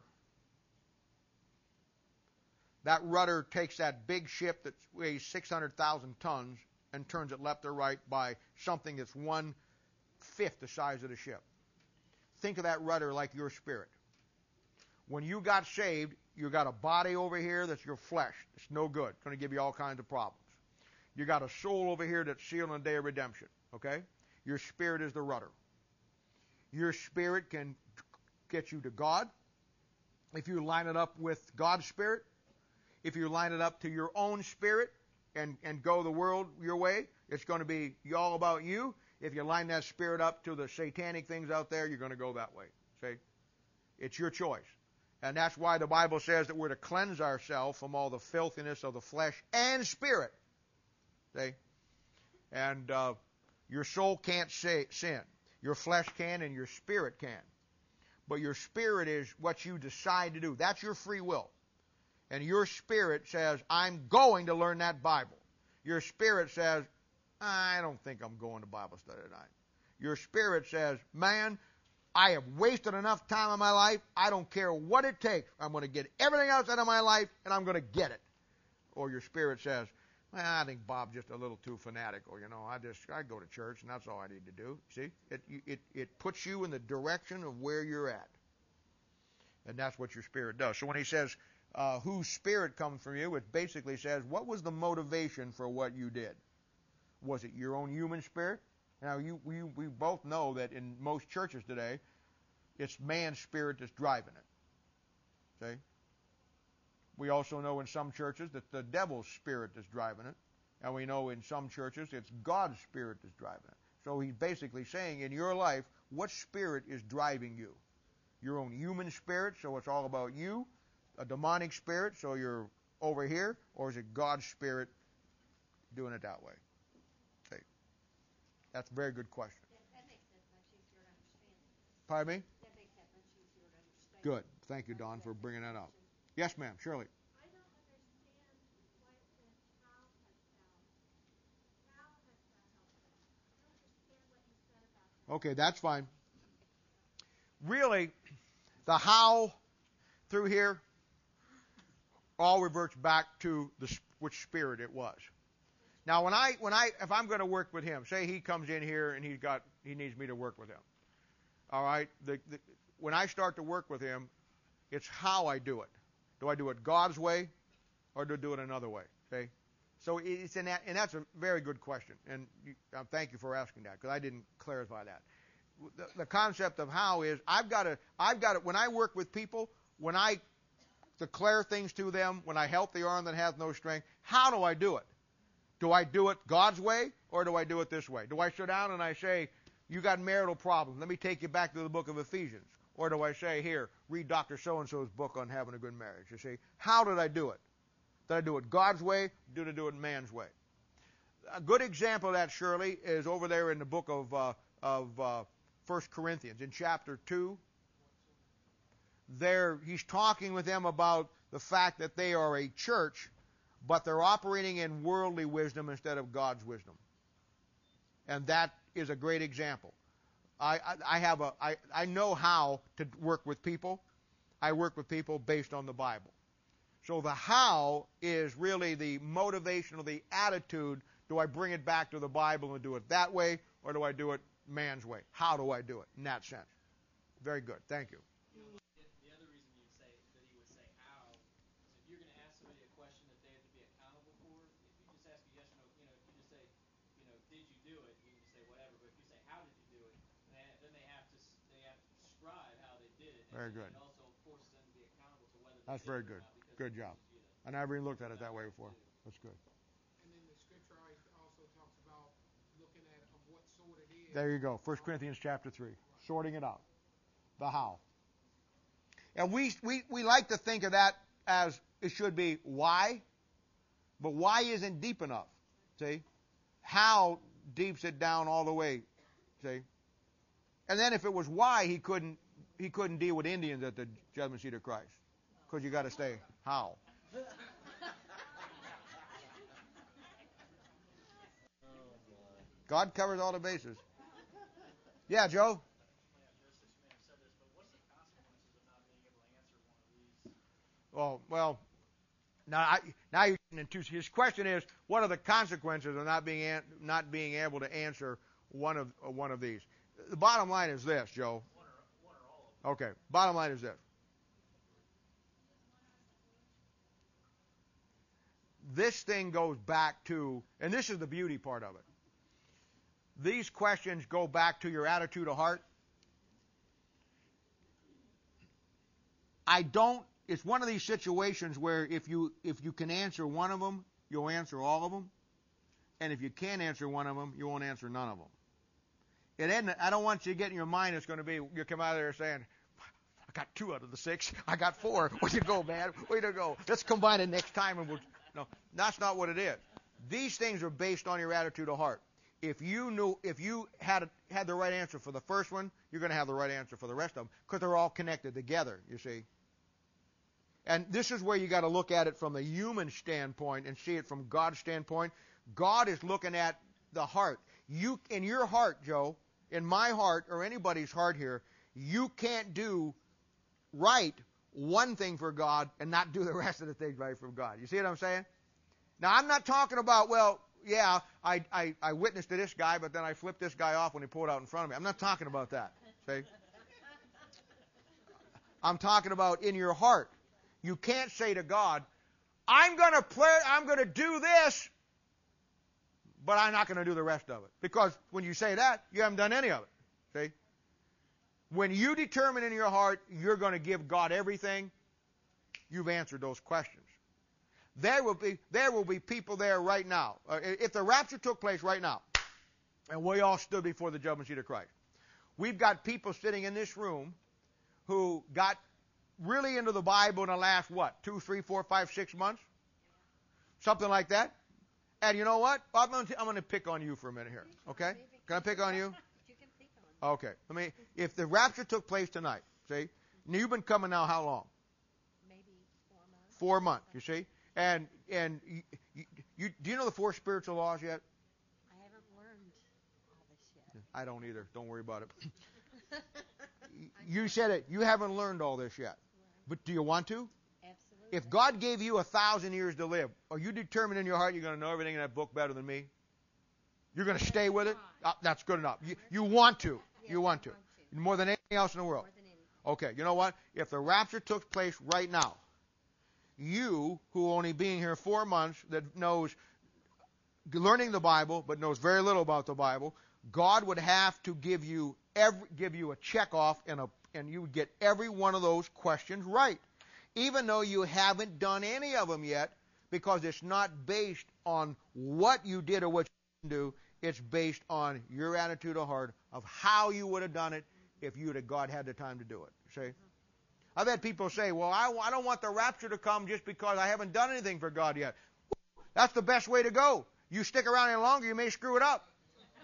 That rudder takes that big ship that weighs 600,000 tons and turns it left or right by something that's 1/5 the size of the ship. Think of that rudder like your spirit. When you got saved, you got a body over here that's your flesh. It's no good. It's going to give you all kinds of problems. You got a soul over here that's sealed on the day of redemption. Okay? Your spirit is the rudder. Your spirit can get you to God. If you line it up with God's spirit, if you line it up to your own spirit and go the world your way, it's going to be all about you. If you line that spirit up to the satanic things out there, you're going to go that way. See? It's your choice. And that's why the Bible says that we're to cleanse ourselves from all the filthiness of the flesh and spirit. See? And your soul can't sin. Your flesh can and your spirit can. But your spirit is what you decide to do. That's your free will. And your spirit says, I'm going to learn that Bible. Your spirit says, I don't think I'm going to Bible study tonight. Your spirit says, man, I have wasted enough time in my life. I don't care what it takes. I'm going to get everything else out of my life, and I'm going to get it. Or your spirit says, well, I think Bob's just a little too fanatical. I go to church, and that's all I need to do. See, it puts you in the direction of where you're at. And that's what your spirit does. So when he says, whose spirit comes from you, it basically says, what was the motivation for what you did? Was it your own human spirit? Now, we both know that in most churches today, it's man's spirit that's driving it. See? We also know in some churches that the devil's spirit is driving it. And we know in some churches it's God's spirit that's driving it. So he's basically saying in your life, what spirit is driving you? Your own human spirit, so it's all about you. A demonic spirit, so you're over here. Or is it God's spirit doing it that way? That's a very good question. That makes it much easier to understand. Pardon me? That makes that much easier to understand. Good. Thank you, Don, for bringing that up. Yes, ma'am. Shirley. I don't understand why it says how hast thou. How hast thou helped them? I don't understand what you said about that. Okay, that's fine. Really, the how through here all reverts back to which spirit it was. Now, if I'm going to work with him, say he comes in here and he needs me to work with him. All right, when I start to work with him, it's how I do it. Do I do it God's way, or do I do it another way? Okay, so it's in that, and that's a very good question, and thank you for asking that because I didn't clarify that. The concept of how is I've got to when I work with people, when I declare things to them, when I help the arm that has no strength, how do I do it? Do I do it God's way, or do I do it this way? Do I sit down and I say, you got marital problems, let me take you back to the book of Ephesians? Or do I say, here, read Dr. So-and-so's book on having a good marriage? You see, how did I do it? Did I do it God's way, or did I do it man's way? A good example of that, Shirley, is over there in the book of 1 Corinthians, in chapter 2. There, he's talking with them about the fact that they are a church, but they're operating in worldly wisdom instead of God's wisdom. And that is a great example. I know how to work with people. I work with people based on the Bible. So the how is really the motivation or the attitude. Do I bring it back to the Bible and do it that way, or do I do it man's way? How do I do it in that sense? Very good. Thank you. The other reason you'd say that he would say how is if you're going to ask somebody a question that they have to be accountable for. If you just ask a yes or no, if you just say, did you do it? You can just say whatever. But if you say how did you do it, then they have to describe how they did it. Very good. It also forces them to be accountable to whether That's very good. Good job. I never even looked at it that way before. That's good. And then the scripture also talks about looking at what sort it is. There you go. 1 Corinthians chapter 3. Sorting it out. The how. And we like to think of that as it should be why, but why isn't deep enough. See? How deeps it down all the way. See? And then if it was why, he couldn't deal with Indians at the judgment seat of Christ. Because you got to stay how. God covers all the bases. Yeah, Joe? Well, now you're getting into his question is, what are the consequences of not being able to answer one of these? The bottom line is this, Joe. Okay, bottom line is this. This thing goes back to, and this is the beauty part of it. These questions go back to your attitude of heart. It's one of these situations where if you can answer one of them, you'll answer all of them. And if you can't answer one of them, you won't answer none of them. It isn't, I don't want you to get in your mind it's going to be, you come out of there saying, I got 2 out of the 6. I got 4. Way to go, man. Way to go. Let's combine it next time. No, that's not what it is. These things are based on your attitude of heart. If you had the right answer for the first one, you're going to have the right answer for the rest of them because they're all connected together, you see. And this is where you got to look at it from the human standpoint and see it from God's standpoint. God is looking at the heart. In your heart, Joe, in my heart or anybody's heart here, you can't do right one thing for God and not do the rest of the things right for God. You see what I'm saying? Now, I'm not talking about, yeah, I witnessed to this guy, but then I flipped this guy off when he pulled out in front of me. I'm not talking about that. See? I'm talking about in your heart. You can't say to God, I'm going to do this, but I'm not going to do the rest of it. Because when you say that, you haven't done any of it. See? When you determine in your heart you're going to give God everything, you've answered those questions. There will be people there right now. If the rapture took place right now, and we all stood before the judgment seat of Christ, we've got people sitting in this room who got really into the Bible in the last, 2, 3, 4, 5, 6 months? Something like that. And you know what? I'm going to pick on you for a minute here. Okay? Can I pick on you? You can pick on me. Okay. If the rapture took place tonight, see? You've been coming now how long? Maybe 4 months. 4 months, you see? And do you know the 4 spiritual laws yet? I haven't learned all this yet. I don't either. Don't worry about it. You said it. You haven't learned all this yet. But do you want to? Absolutely. If God gave you 1,000 years to live, are you determined in your heart you're going to know everything in that book better than me? You're going to stay with it? That's good enough. You want to. You want to. More than anything else in the world. More than anything. Okay, you know what? If the rapture took place right now, you, who only being here 4 months, that knows, learning the Bible, but knows very little about the Bible, God would have to give you a check off, and you would get every one of those questions right, even though you haven't done any of them yet, because it's not based on what you did or what you didn't do. It's based on your attitude of heart of how you would have done it if God had the time to do it. See? I've had people say, well, I don't want the rapture to come just because I haven't done anything for God yet. That's the best way to go. You stick around any longer, you may screw it up.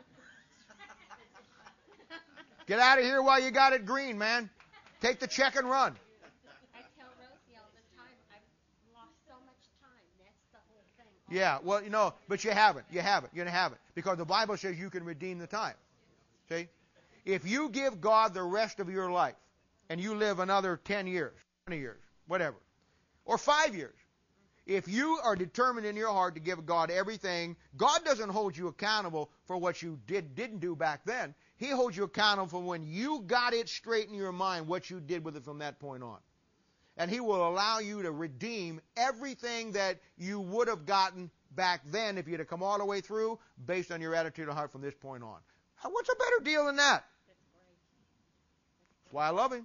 Get out of here while you got it green, man. Take the check and run. I tell Rosie all the time, I've lost so much time. That's the whole thing. Yeah, well, but you haven't. You haven't. Because the Bible says you can redeem the time. See? If you give God the rest of your life, and you live another 10 years, 20 years, whatever, or 5 years, If you are determined in your heart to give God everything, God doesn't hold you accountable for what you didn't do back then. He holds you accountable for when you got it straight in your mind, what you did with it from that point on. And He will allow you to redeem everything that you would have gotten back then if you'd have come all the way through based on your attitude of heart from this point on. What's a better deal than that? That's why I love Him.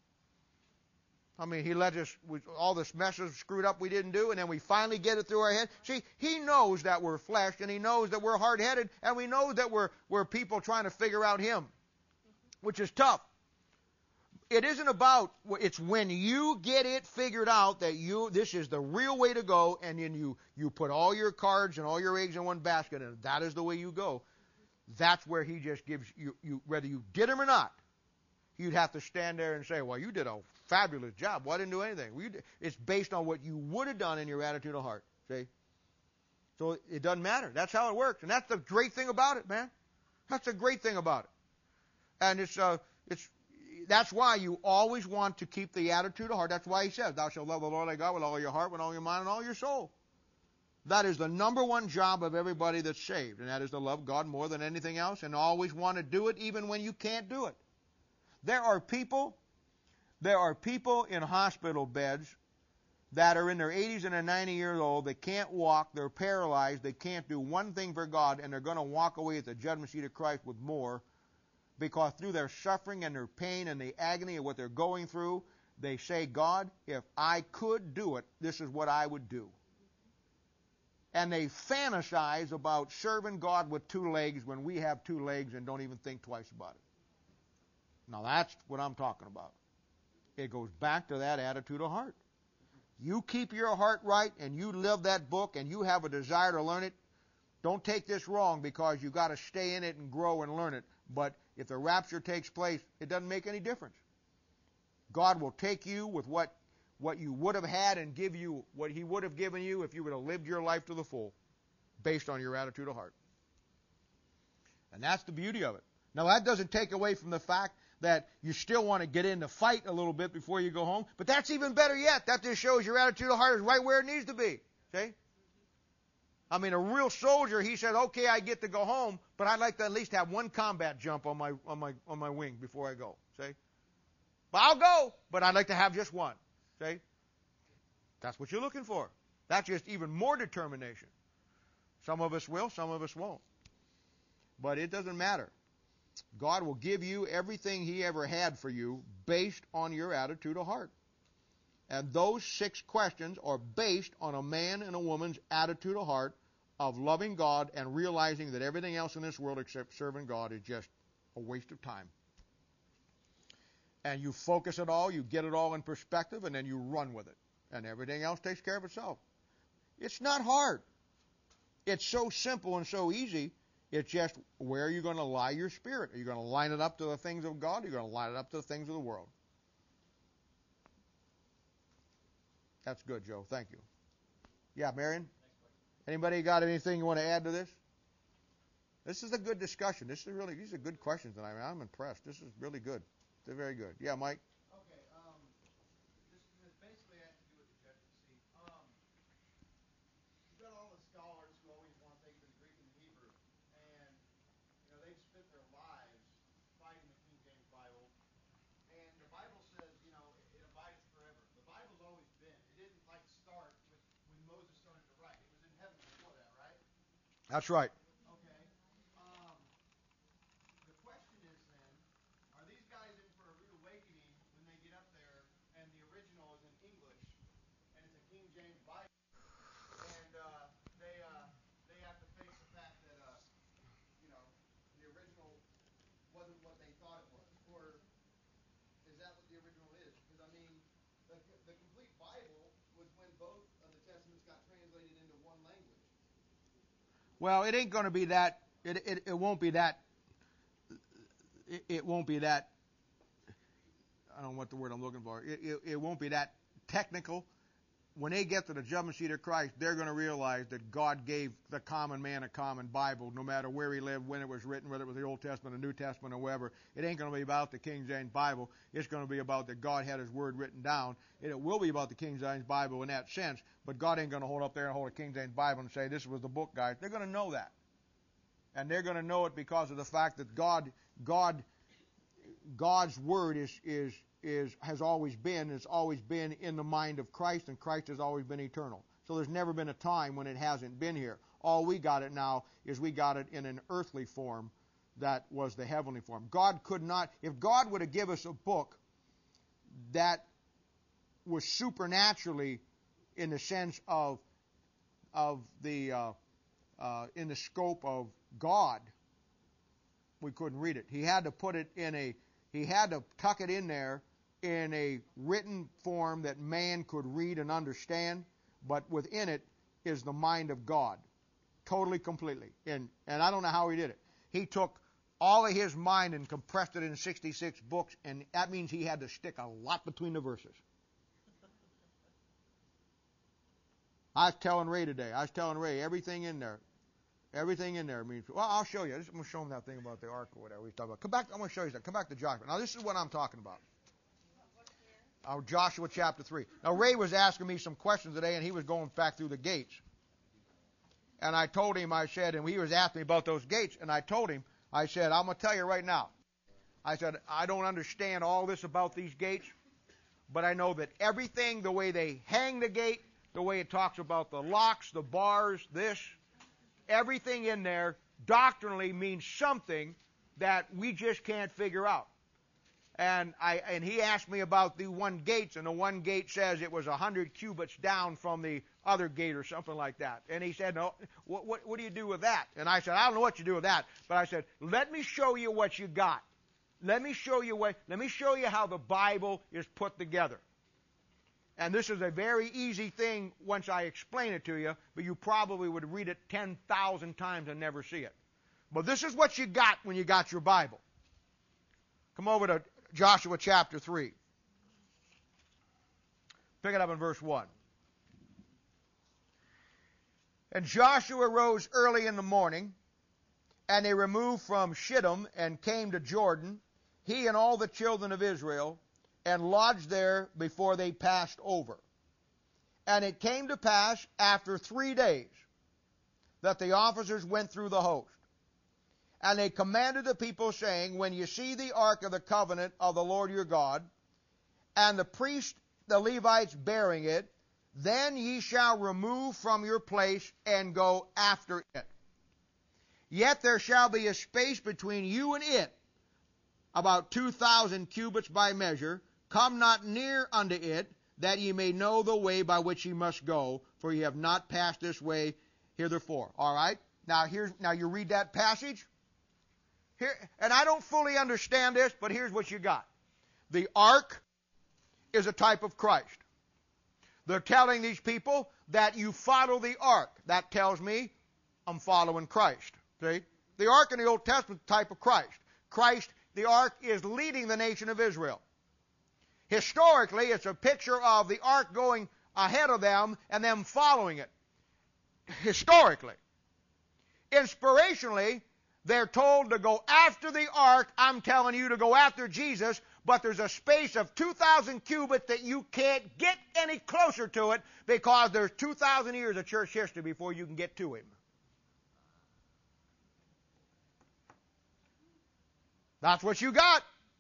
I mean, He let us, all this messes screwed up we didn't do, and then we finally get it through our head. See, He knows that we're flesh, and He knows that we're hard-headed, and we know that we're people trying to figure out Him, which is tough. It isn't about, it's when you get it figured out that this is the real way to go, and then you put all your cards and all your eggs in one basket, and that is the way you go. That's where He just gives you whether you did Him or not, you'd have to stand there and say, well, you did a fabulous job. Well, I didn't do anything. It's based on what you would have done in your attitude of heart. See? So it doesn't matter. That's how it works. And that's the great thing about it, man. That's the great thing about it. And that's why you always want to keep the attitude of heart. That's why He says, thou shalt love the Lord thy God with all your heart, with all your mind, and all your soul. That is the number one job of everybody that's saved, and that is to love God more than anything else and always want to do it even when you can't do it. There are people in hospital beds that are in their 80s and their 90 years old. They can't walk. They're paralyzed. They can't do one thing for God, and they're going to walk away at the judgment seat of Christ with more because through their suffering and their pain and the agony of what they're going through, they say, God, if I could do it, this is what I would do. And they fantasize about serving God with two legs when we have two legs and don't even think twice about it. Now that's what I'm talking about. It goes back to that attitude of heart. You keep your heart right and you live that book and you have a desire to learn it. Don't take this wrong because you've got to stay in it and grow and learn it. But if the rapture takes place, it doesn't make any difference. God will take you with what you would have had and give you what He would have given you if you would have lived your life to the full based on your attitude of heart. And that's the beauty of it. Now that doesn't take away from the fact that you still want to get in the fight a little bit before you go home. But that's even better yet. That just shows your attitude of heart is right where it needs to be. See? I mean, a real soldier, he said, okay, I get to go home, but I'd like to at least have one combat jump on my wing before I go. See? But I'll go, but I'd like to have just one. See? That's what you're looking for. That's just even more determination. Some of us will, some of us won't. But it doesn't matter. God will give you everything He ever had for you based on your attitude of heart. And those 6 questions are based on a man and a woman's attitude of heart of loving God and realizing that everything else in this world except serving God is just a waste of time. And you focus it all, you get it all in perspective, and then you run with it. And everything else takes care of itself. It's not hard. It's so simple and so easy. It's just where are you going to lie your spirit? Are you going to line it up to the things of God? Or are you going to line it up to the things of the world? That's good, Joe. Thank you. Yeah, Marion? Anybody got anything you want to add to this? This is a good discussion. These are good questions, and I'm impressed. This is really good. They're very good. Yeah, Mike? Okay, this basically has to do with the judgment seat. You've got all the scholars who always want things in Greek and Hebrew, and they've spent their lives fighting the King James Bible, and the Bible says it abides forever. The Bible's always been. It didn't start with when Moses started to write. It was in heaven before that, right? That's right. Okay. The question is then, are these guys in for a rude awakening when they get up there and the original is in English and it's a King James Bible and they have to face the fact that the original wasn't what they thought it was, or is that what the original is? Because I mean, the complete Bible was when both of the Testaments got translated into one language. Well, it ain't going to be that. It won't be that. It won't be that. I don't know what the word I'm looking for. It won't be that technical when they get to the judgment seat of Christ, they're going to realize that God gave the common man a common Bible, no matter where he lived, when it was written, whether it was the Old Testament, the New Testament, or whatever. It ain't going to be about the King James Bible. It's going to be about that God had his word written down. And it will be about the King James Bible in that sense, but God ain't going to hold up there and hold a King James Bible and say, this was the book, guys. They're going to know that. And they're going to know it because of the fact that God's word has always been, it's always been in the mind of Christ, and Christ has always been eternal. So there's never been a time when it hasn't been here. All we got it now is we got it in an earthly form that was the heavenly form. God could not, if God would have given us a book that was supernaturally in the sense of the in the scope of God, we couldn't read it. He had to put it he had to tuck it in there in a written form that man could read and understand, but within it is the mind of God, totally, completely. And I don't know how he did it. He took all of his mind and compressed it in 66 books, and that means he had to stick a lot between the verses. I was telling Ray today, everything in there means, well, I'll show you. I'm going to show him that thing about the ark or whatever we talked about. Come back, I'm going to show you that. Come back to Joshua. Now, this is what I'm talking about. Joshua chapter 3. Now, Ray was asking me some questions today, and he was going back through the gates. And I told him, I said, and he was asking me about those gates, and I told him, I said, I'm going to tell you right now. I said, I don't understand all this about these gates, but I know that everything, the way they hang the gate, the way it talks about the locks, the bars, everything in there doctrinally means something that we just can't figure out. And he asked me about the one gates, and the one gate says it was 100 cubits down from the other gate or something like that. And he said, no, what do you do with that? And I said, I don't know what you do with that. But I said, let me show you what you got. Let me show you how the Bible is put together. And this is a very easy thing once I explain it to you, but you probably would read it 10,000 times and never see it. But this is what you got when you got your Bible. Come over to Joshua chapter 3. Pick it up in verse 1. And Joshua rose early in the morning, and they removed from Shittim and came to Jordan, he and all the children of Israel, and lodged there before they passed over. And it came to pass after 3 days that the officers went through the host. And they commanded the people, saying, when you see the ark of the covenant of the Lord your God, and the priests, the Levites, bearing it, then ye shall remove from your place and go after it. Yet there shall be a space between you and it, about 2,000 cubits by measure. Come not near unto it, that ye may know the way by which ye must go, for ye have not passed this way hitherfore. All right? Now you read that passage. Here, and I don't fully understand this, but here's what you got. The ark is a type of Christ. They're telling these people that you follow the ark. That tells me I'm following Christ. See? The ark in the Old Testament is a type of Christ. The ark is leading the nation of Israel. Historically, it's a picture of the ark going ahead of them and them following it. Historically. Inspirationally, they're told to go after the ark. I'm telling you to go after Jesus, but there's a space of 2,000 cubits that you can't get any closer to it because there's 2,000 years of church history before you can get to him. That's what you got.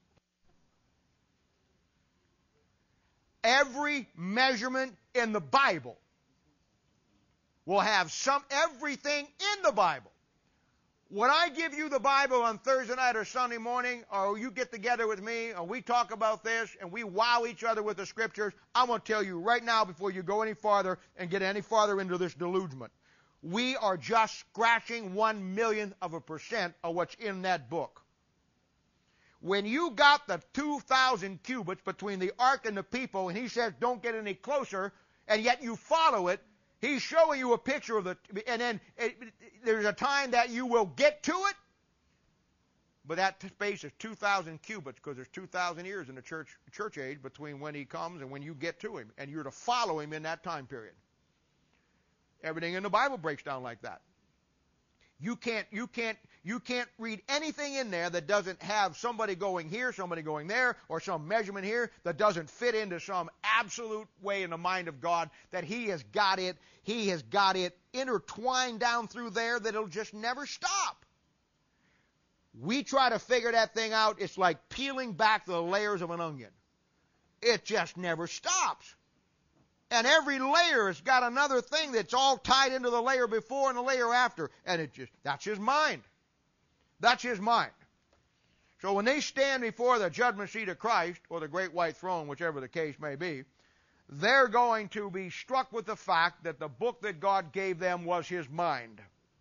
Every measurement in the Bible will have everything in the Bible. When I give you the Bible on Thursday night or Sunday morning, or you get together with me, or we talk about this, and we wow each other with the Scriptures, I'm going to tell you right now before you go any farther and get any farther into this delugement, we are just scratching 1/1,000,000% of what's in that book. When you got the 2,000 cubits between the ark and the people, and he says don't get any closer, and yet you follow it, he's showing you a picture of and then there's a time that you will get to it, But that space is 2,000 cubits because there's 2,000 years in the church age between when he comes and when you get to him. And you're to follow him in that time period. Everything in the Bible breaks down like that. You can't read anything in there that doesn't have somebody going here, somebody going there, or some measurement here that doesn't fit into some absolute way in the mind of God that he has got it intertwined down through there that it'll just never stop. We try to figure that thing out. It's like peeling back the layers of an onion. It just never stops. And every layer has got another thing that's all tied into the layer before and the layer after. And that's his mind. That's his mind. So when they stand before the judgment seat of Christ, or the great white throne, whichever the case may be, they're going to be struck with the fact that the book that God gave them was his mind.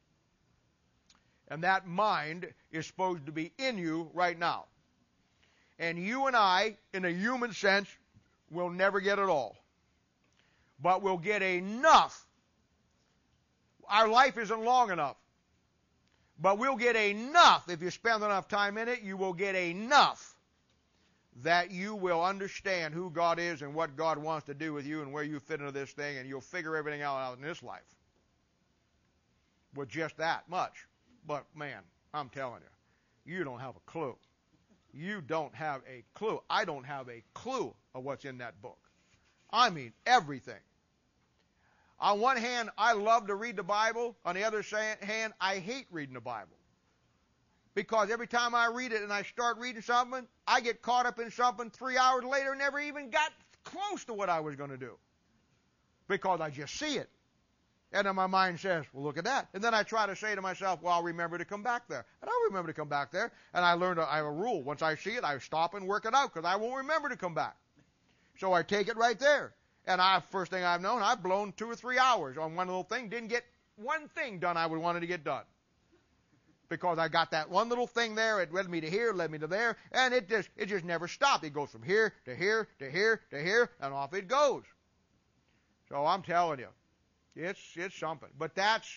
And that mind is supposed to be in you right now. And you and I, in a human sense, will never get it all. But we'll get enough. Our life isn't long enough. But we'll get enough. If you spend enough time in it, you will get enough that you will understand who God is and what God wants to do with you and where you fit into this thing, and you'll figure everything out in this life. With just that much. But, man, I'm telling you, you don't have a clue. You don't have a clue. I don't have a clue of what's in that book. I mean, everything. On one hand, I love to read the Bible. On the other hand, I hate reading the Bible. Because every time I read it and I start reading something, I get caught up in something 3 hours later and never even got close to what I was going to do. Because I just see it. And then my mind says, well, look at that. And then I try to say to myself, well, I'll remember to come back there. And I'll remember to come back there. And I learned, I have a rule. Once I see it, I stop and work it out because I won't remember to come back. So I take it right there. And first thing I've known, I've blown 2 or 3 hours on one little thing. Didn't get one thing done I wanted to get done. Because I got that one little thing there. It led me to here, led me to there. And it just never stopped. It goes from here to here to here to here, and off it goes. So I'm telling you, it's something. But that's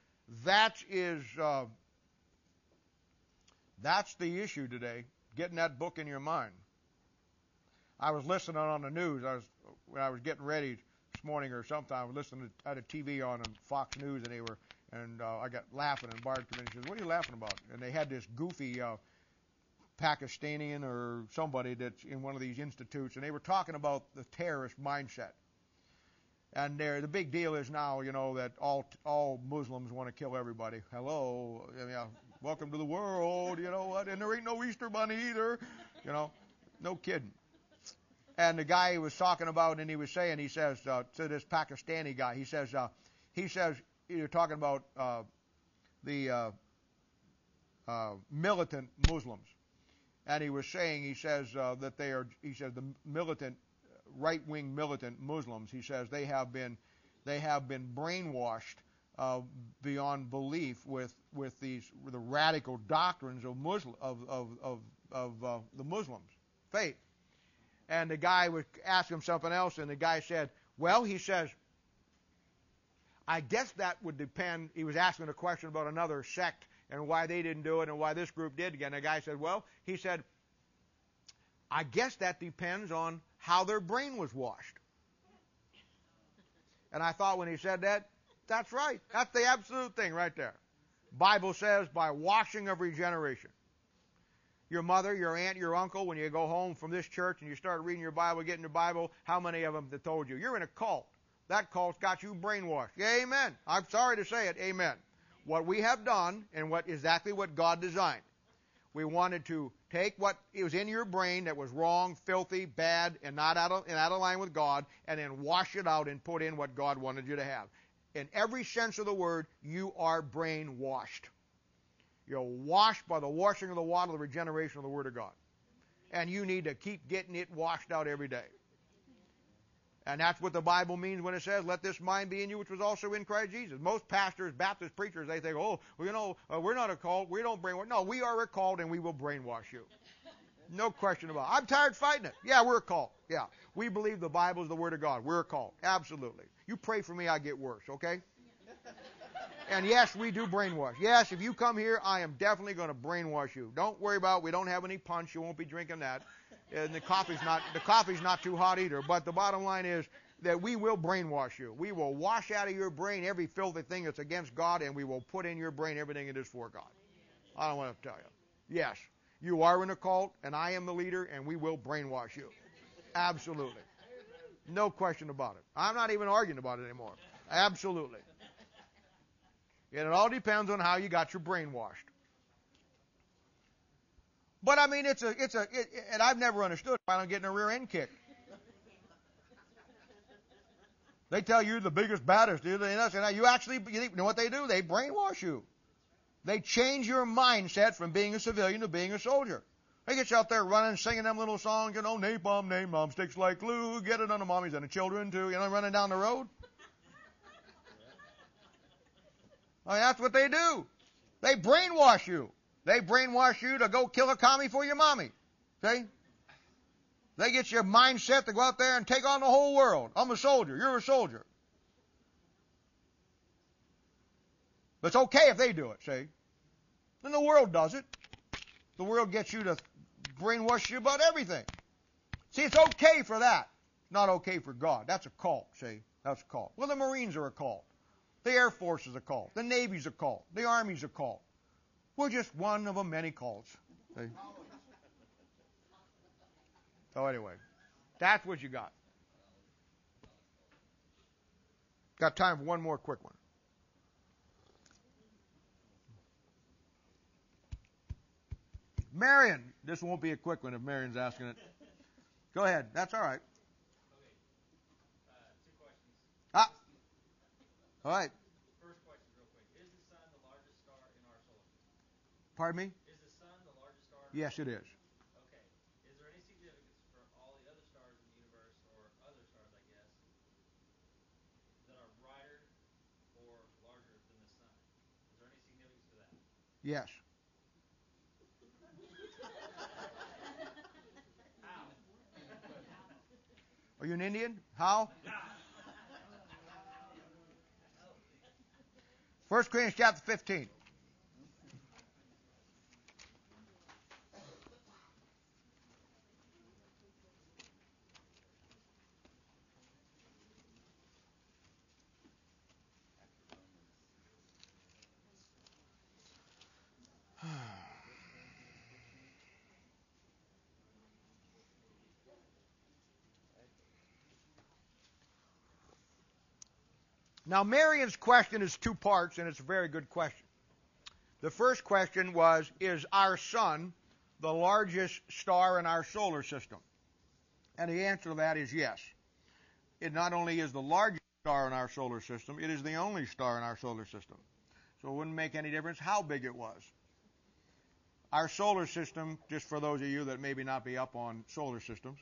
the issue today, getting that book in your mind. I was listening on the news. When I was getting ready this morning or sometime, I was listening to a TV on Fox News, and I got laughing, and Bart came in and says, "What are you laughing about?" And they had this goofy Pakistani or somebody that's in one of these institutes, and they were talking about the terrorist mindset. And the big deal is now, that all Muslims want to kill everybody. Hello, welcome to the world, you know what? And there ain't no Easter bunny either, no kidding. And the guy he was talking about, and he says to this Pakistani guy, he says, you're talking about the militant Muslims, and he says that the militant, right-wing militant Muslims, he says they have been brainwashed beyond belief with the radical doctrines of the Muslims faith. And the guy was asking him something else, and the guy said, well, he says, I guess that would depend. He was asking a question about another sect and why they didn't do it and why this group did. Again, the guy said, well, he said, I guess that depends on how their brain was washed. And I thought when he said that, that's right. That's the absolute thing right there. Bible says by washing of regeneration. Your mother, your aunt, your uncle, when you go home from this church and you start reading your Bible, getting your Bible, how many of them that told you, you're in a cult? That cult's got you brainwashed. Yeah, amen. I'm sorry to say it, amen. What we have done, and exactly what God designed, we wanted to take what was in your brain that was wrong, filthy, bad, and not out of line with God, and then wash it out and put in what God wanted you to have. In every sense of the word, you are brainwashed. You're washed by the washing of the water, the regeneration of the Word of God. And you need to keep getting it washed out every day. And that's what the Bible means when it says, let this mind be in you, which was also in Christ Jesus. Most pastors, Baptist preachers, they think, we're not a cult, we don't brainwash. No, we are a cult, and we will brainwash you. No question about it. I'm tired fighting it. Yeah, we're a cult. Yeah. We believe the Bible is the Word of God. We're a cult. Absolutely. You pray for me, I get worse, okay? And yes, we do brainwash. Yes, if you come here, I am definitely going to brainwash you. Don't worry about it. We don't have any punch. You won't be drinking that. And the coffee's not too hot either. But the bottom line is that we will brainwash you. We will wash out of your brain every filthy thing that's against God, and we will put in your brain everything that is for God. I don't want to tell you. Yes, you are in a cult, and I am the leader, and we will brainwash you. Absolutely. No question about it. I'm not even arguing about it anymore. Absolutely. And it all depends on how you got your brain washed. But I mean, and I've never understood why I don't get in a rear end kick. They tell you the biggest, baddest, dude. And you know what they do? They brainwash you. They change your mindset from being a civilian to being a soldier. They get you out there running, singing them little songs, napalm, napalm, sticks like glue, get it on the mommies and the children too, running down the road. I mean, that's what they do. They brainwash you. They brainwash you to go kill a commie for your mommy. See? They get your mindset to go out there and take on the whole world. I'm a soldier. You're a soldier. But it's okay if they do it, see? Then the world does it. The world gets you to brainwash you about everything. See, it's okay for that. Not okay for God. That's a cult, see? That's a cult. Well, the Marines are a cult. The Air Force is a cult. The Navy's a cult. The Army's a cult. We're just one of a many cults. See? So anyway, that's what you got. Got time for one more quick one. Marion, this won't be a quick one if Marion's asking it. Go ahead. That's all right. Okay. 2 questions. Ah. All right. First question, real quick. Is the sun the largest star in our solar system? Pardon me? Is the sun the largest star in our Yes, it solar is. system? Okay. Is there any significance for all the other stars in the universe, or other stars, I guess, that are brighter or larger than the sun? Is there any significance to that? Yes. How? Are you an Indian? How? 1 Corinthians chapter 15. Now, Marion's question is 2 parts, and it's a very good question. The first question was, is our sun the largest star in our solar system? And the answer to that is yes. It not only is the largest star in our solar system, it is the only star in our solar system. So it wouldn't make any difference how big it was. Our solar system, just for those of you that maybe not be up on solar systems,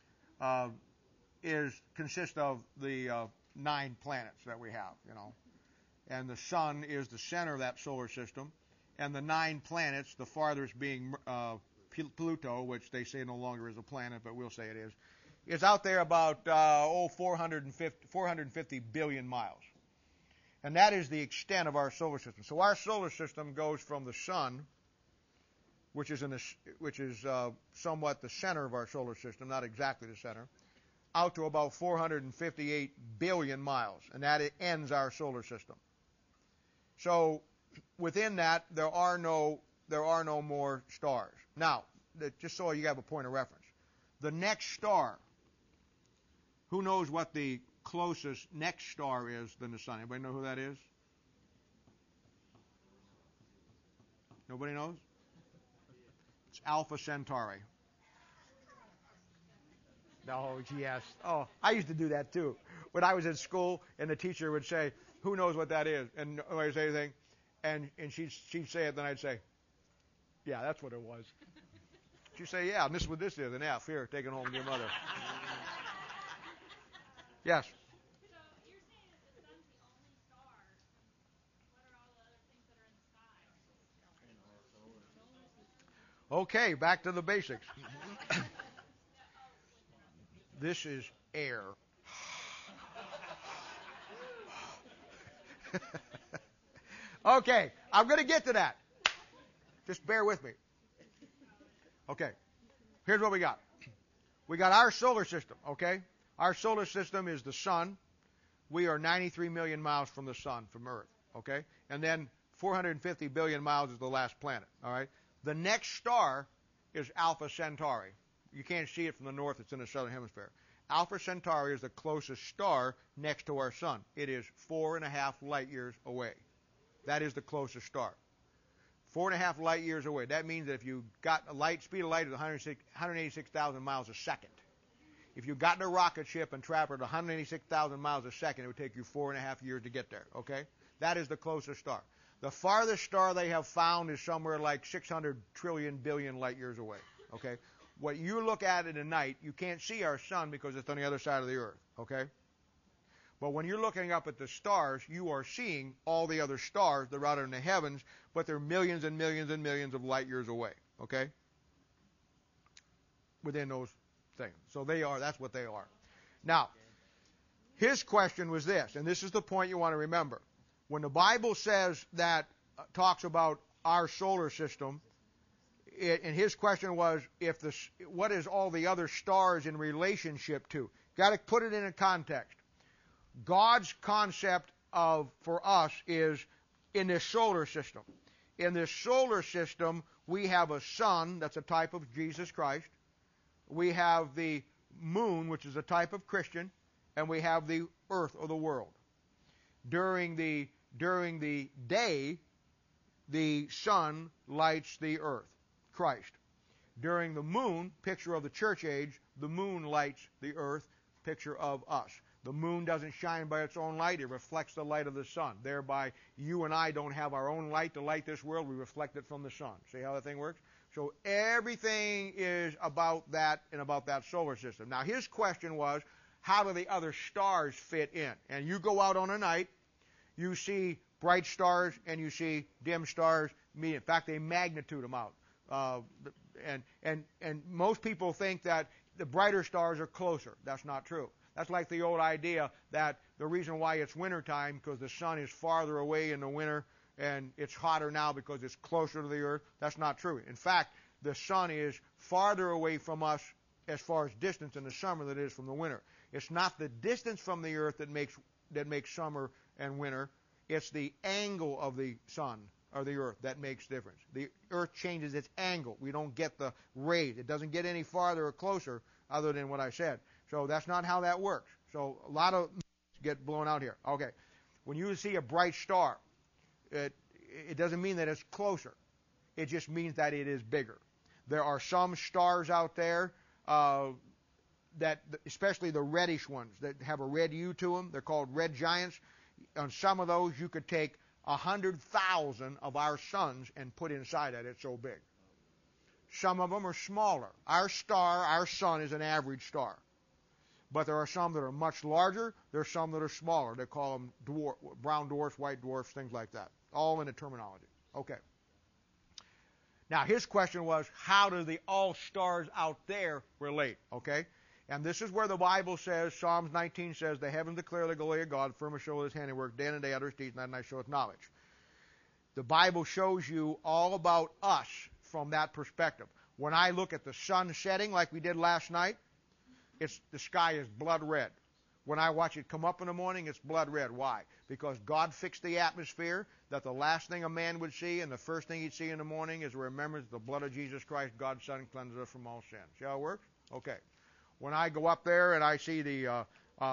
consists of the 9 planets that we have, And the sun is the center of that solar system. And the 9 planets, the farthest being Pluto, which they say no longer is a planet, but we'll say it is out there about 450 billion miles. And that is the extent of our solar system. So our solar system goes from the sun, which is somewhat the center of our solar system, not exactly the center, out to about 458 billion miles, and that ends our solar system. So within that, there are no more stars. Now, just so you have a point of reference, the next star. Who knows what the closest next star is than the sun? Anybody know who that is? Nobody knows? It's Alpha Centauri. No, yes. Oh, I used to do that too. When I was in school, and the teacher would say, "Who knows what that is?" And nobody would say anything, and she'd say it, then I'd say, "Yeah, that's what it was." She'd say, "Yeah, and this is what this is." And yeah, here, take it home to your mother. Yes. So you're saying that the sun's the only star. What are all the other things that are in the sky? Okay, back to the basics. This is air. Okay, I'm going to get to that. Just bear with me. Okay, here's what we got. We got our solar system, okay? Our solar system is the sun. We are 93 million miles from the sun, from Earth, okay? And then 450 billion miles is the last planet, all right? The next star is Alpha Centauri. You can't see it from the north. It's in the southern hemisphere. Alpha Centauri is the closest star next to our sun. It is 4.5 light years away. That is the closest star. 4.5 light years away. That means that if you got a light speed of light at 186,000 miles a second, if you got in a rocket ship and traveled at 186,000 miles a second, it would take you 4.5 years to get there, okay? That is the closest star. The farthest star they have found is somewhere like 600 trillion billion light years away, okay? What you look at in the night, you can't see our sun because it's on the other side of the earth, okay? But when you're looking up at the stars, you are seeing all the other stars that are out in the heavens, but they're millions and millions and millions of light years away, okay? Within those things. So that's what they are. Now, his question was this, and this is the point you want to remember. When the Bible says that, talks about our solar system, and his question was, what is all the other stars in relationship to? Got to put it in a context. God's concept for us is in this solar system. In this solar system, we have a sun that's a type of Jesus Christ. We have the moon, which is a type of Christian, and we have the earth or the world. During the day, the sun lights the earth, Christ. During the moon, picture of the church age, the moon lights the earth, picture of us. The moon doesn't shine by its own light. It reflects the light of the sun. Thereby, you and I don't have our own light to light this world. We reflect it from the sun. See how that thing works? So everything is about that and about that solar system. Now, his question was, how do the other stars fit in? And you go out on a night, you see bright stars and you see dim stars. In fact, they magnitude them out. And most people think that the brighter stars are closer. That's not true. That's like the old idea that the reason why it's wintertime because the sun is farther away in the winter and it's hotter now because it's closer to the earth. That's not true. In fact, the sun is farther away from us as far as distance in the summer than it is from the winter. It's not the distance from the earth that makes summer and winter. It's the angle of the sun or the earth that makes difference. The earth changes its angle. We don't get the rays. It doesn't get any farther or closer other than what I said. So that's not how that works. So a lot of get blown out here. Okay. When you see a bright star, it doesn't mean that it's closer. It just means that it is bigger. There are some stars out there that, especially the reddish ones that have a red hue to them, they're called red giants. On some of those, you could take 100,000 of our suns and put inside it. It's so big. Some of them are smaller. Our sun, is an average star. But there are some that are much larger. There are some that are smaller. They call them brown dwarfs, white dwarfs, things like that. All in the terminology. Okay. Now, his question was, how do all stars out there relate? Okay? And this is where the Bible says, Psalms 19 says, the heavens declare the glory of God, firmament show his handiwork, day and day utter his deeds, night and night showeth knowledge. The Bible shows you all about us from that perspective. When I look at the sun setting like we did last night, the sky is blood red. When I watch it come up in the morning, it's blood red. Why? Because God fixed the atmosphere that the last thing a man would see and the first thing he'd see in the morning is a remembrance of the blood of Jesus Christ, God's Son, cleanses us from all sin. See how it works? Okay. When I go up there and I see the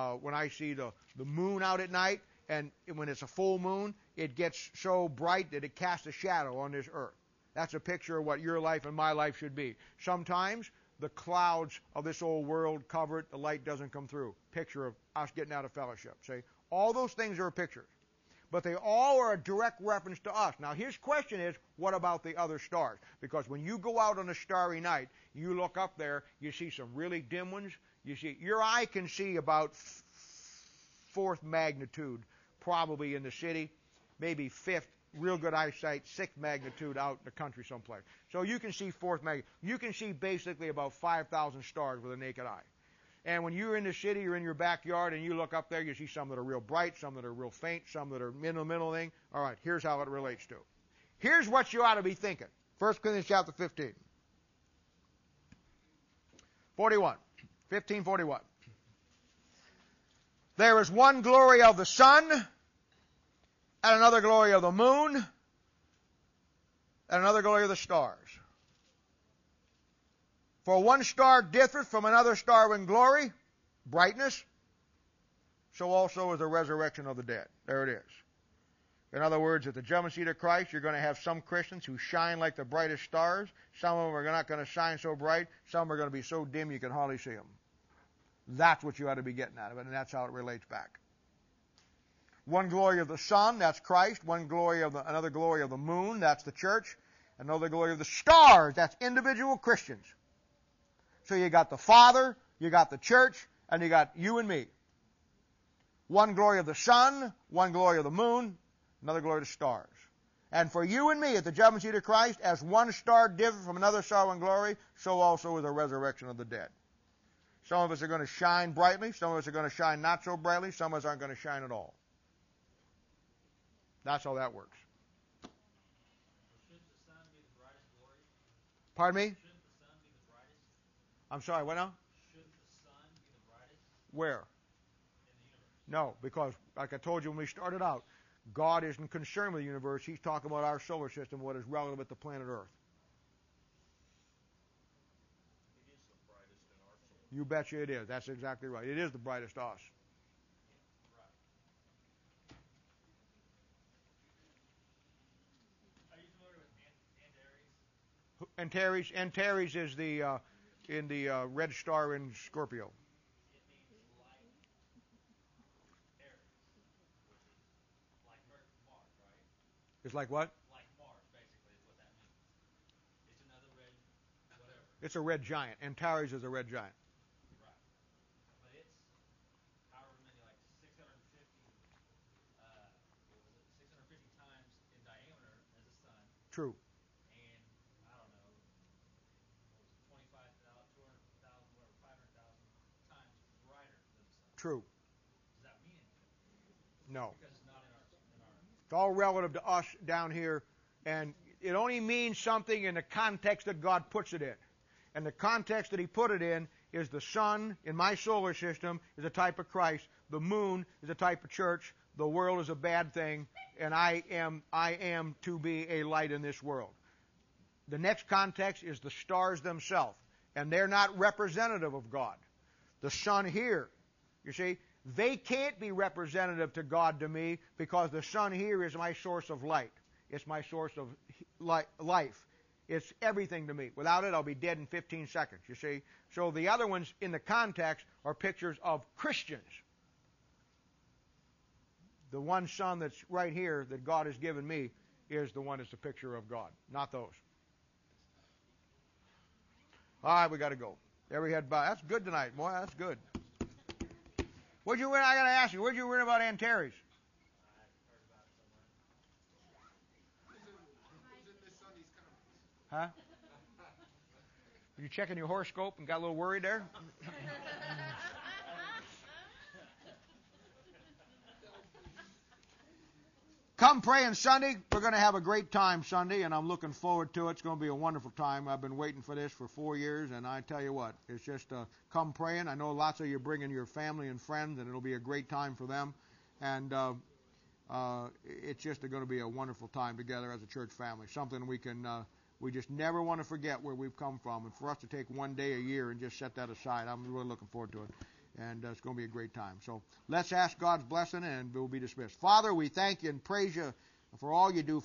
moon out at night, and when it's a full moon, it gets so bright that it casts a shadow on this earth. That's a picture of what your life and my life should be. Sometimes the clouds of this old world cover it, the light doesn't come through. Picture of us getting out of fellowship. See? All those things are pictures. But they all are a direct reference to us. Now, his question is, what about the other stars? Because when you go out on a starry night, you look up there, you see some really dim ones. Your eye can see about fourth magnitude probably in the city, maybe fifth, real good eyesight, sixth magnitude out in the country someplace. So you can see fourth magnitude. You can see basically about 5,000 stars with a naked eye. And when you're in the city, you're in your backyard, and you look up there, you see some that are real bright, some that are real faint, some that are in the middle thing. All right, here's how it relates to. Here's what you ought to be thinking. 1 Corinthians chapter 15. 41. 15:41. There is one glory of the sun, and another glory of the moon, and another glory of the stars. For one star differeth from another star in glory, brightness, so also is the resurrection of the dead. There it is. In other words, at the judgment seat of Christ, you're going to have some Christians who shine like the brightest stars. Some of them are not going to shine so bright. Some are going to be so dim you can hardly see them. That's what you ought to be getting out of it, and that's how it relates back. One glory of the sun, that's Christ. Another glory of the moon, that's the church. Another glory of the stars, that's individual Christians. So you got the Father, you got the church, and you got you and me. One glory of the sun, one glory of the moon, another glory of the stars. And for you and me at the judgment seat of Christ, as one star different from another star in glory, so also is the resurrection of the dead. Some of us are going to shine brightly, some of us are going to shine not so brightly, some of us aren't going to shine at all. That's how that works. Shouldn't the sun be the brightest glory? Pardon me? Shouldn't the sun be the brightest? I'm sorry, what now? Shouldn't the sun be the brightest Where? in the universe? No, because like I told you when we started out, God isn't concerned with the universe. He's talking about our solar system, what is relevant to planet Earth. It is the brightest in our solar. You betcha it is. That's exactly right. It is the brightest to us. Are you familiar with Antares? Antares is the in the red star in Scorpio. It means like Aries, which is like Mars, right? It's like what? Like Mars, basically, is what that means. It's another red whatever. It's a red giant. Antares is a red giant. Right. But it's however many, like 650, 650 times in diameter as the sun. True. And I don't know, what was it, 25,000, 200,000, whatever, 500,000 times brighter than the sun. True. Does that mean anything? No. Because it's not in our. It's all relative to us down here, and it only means something in the context that God puts it in. And the context that He put it in is the sun in my solar system is a type of Christ. The moon is a type of church. The world is a bad thing, and I am to be a light in this world. The next context is the stars themselves, and they're not representative of God. The sun here, you see, they can't be representative to God to me because the sun here is my source of light. It's my source of life. It's everything to me. Without it, I'll be dead in 15 seconds, you see. So the other ones in the context are pictures of Christians. The one sun that's right here that God has given me is the one that's a picture of God, not those. All right, we got to go. Every head bow. That's good tonight, boy. That's good. What'd you win? I got to ask you. Where'd you learn about Antares? Huh? Are you checking your horoscope and got a little worried there? Come praying Sunday. We're going to have a great time Sunday, and I'm looking forward to it. It's going to be a wonderful time. I've been waiting for this for 4 years, and I tell you what, it's just come praying. I know lots of you are bringing your family and friends, and it'll be a great time for them. And it's just going to be a wonderful time together as a church family. Something we just never want to forget where we've come from. And for us to take one day a year and just set that aside, I'm really looking forward to it. And it's going to be a great time. So let's ask God's blessing, and we'll be dismissed. Father, we thank you and praise you for all you do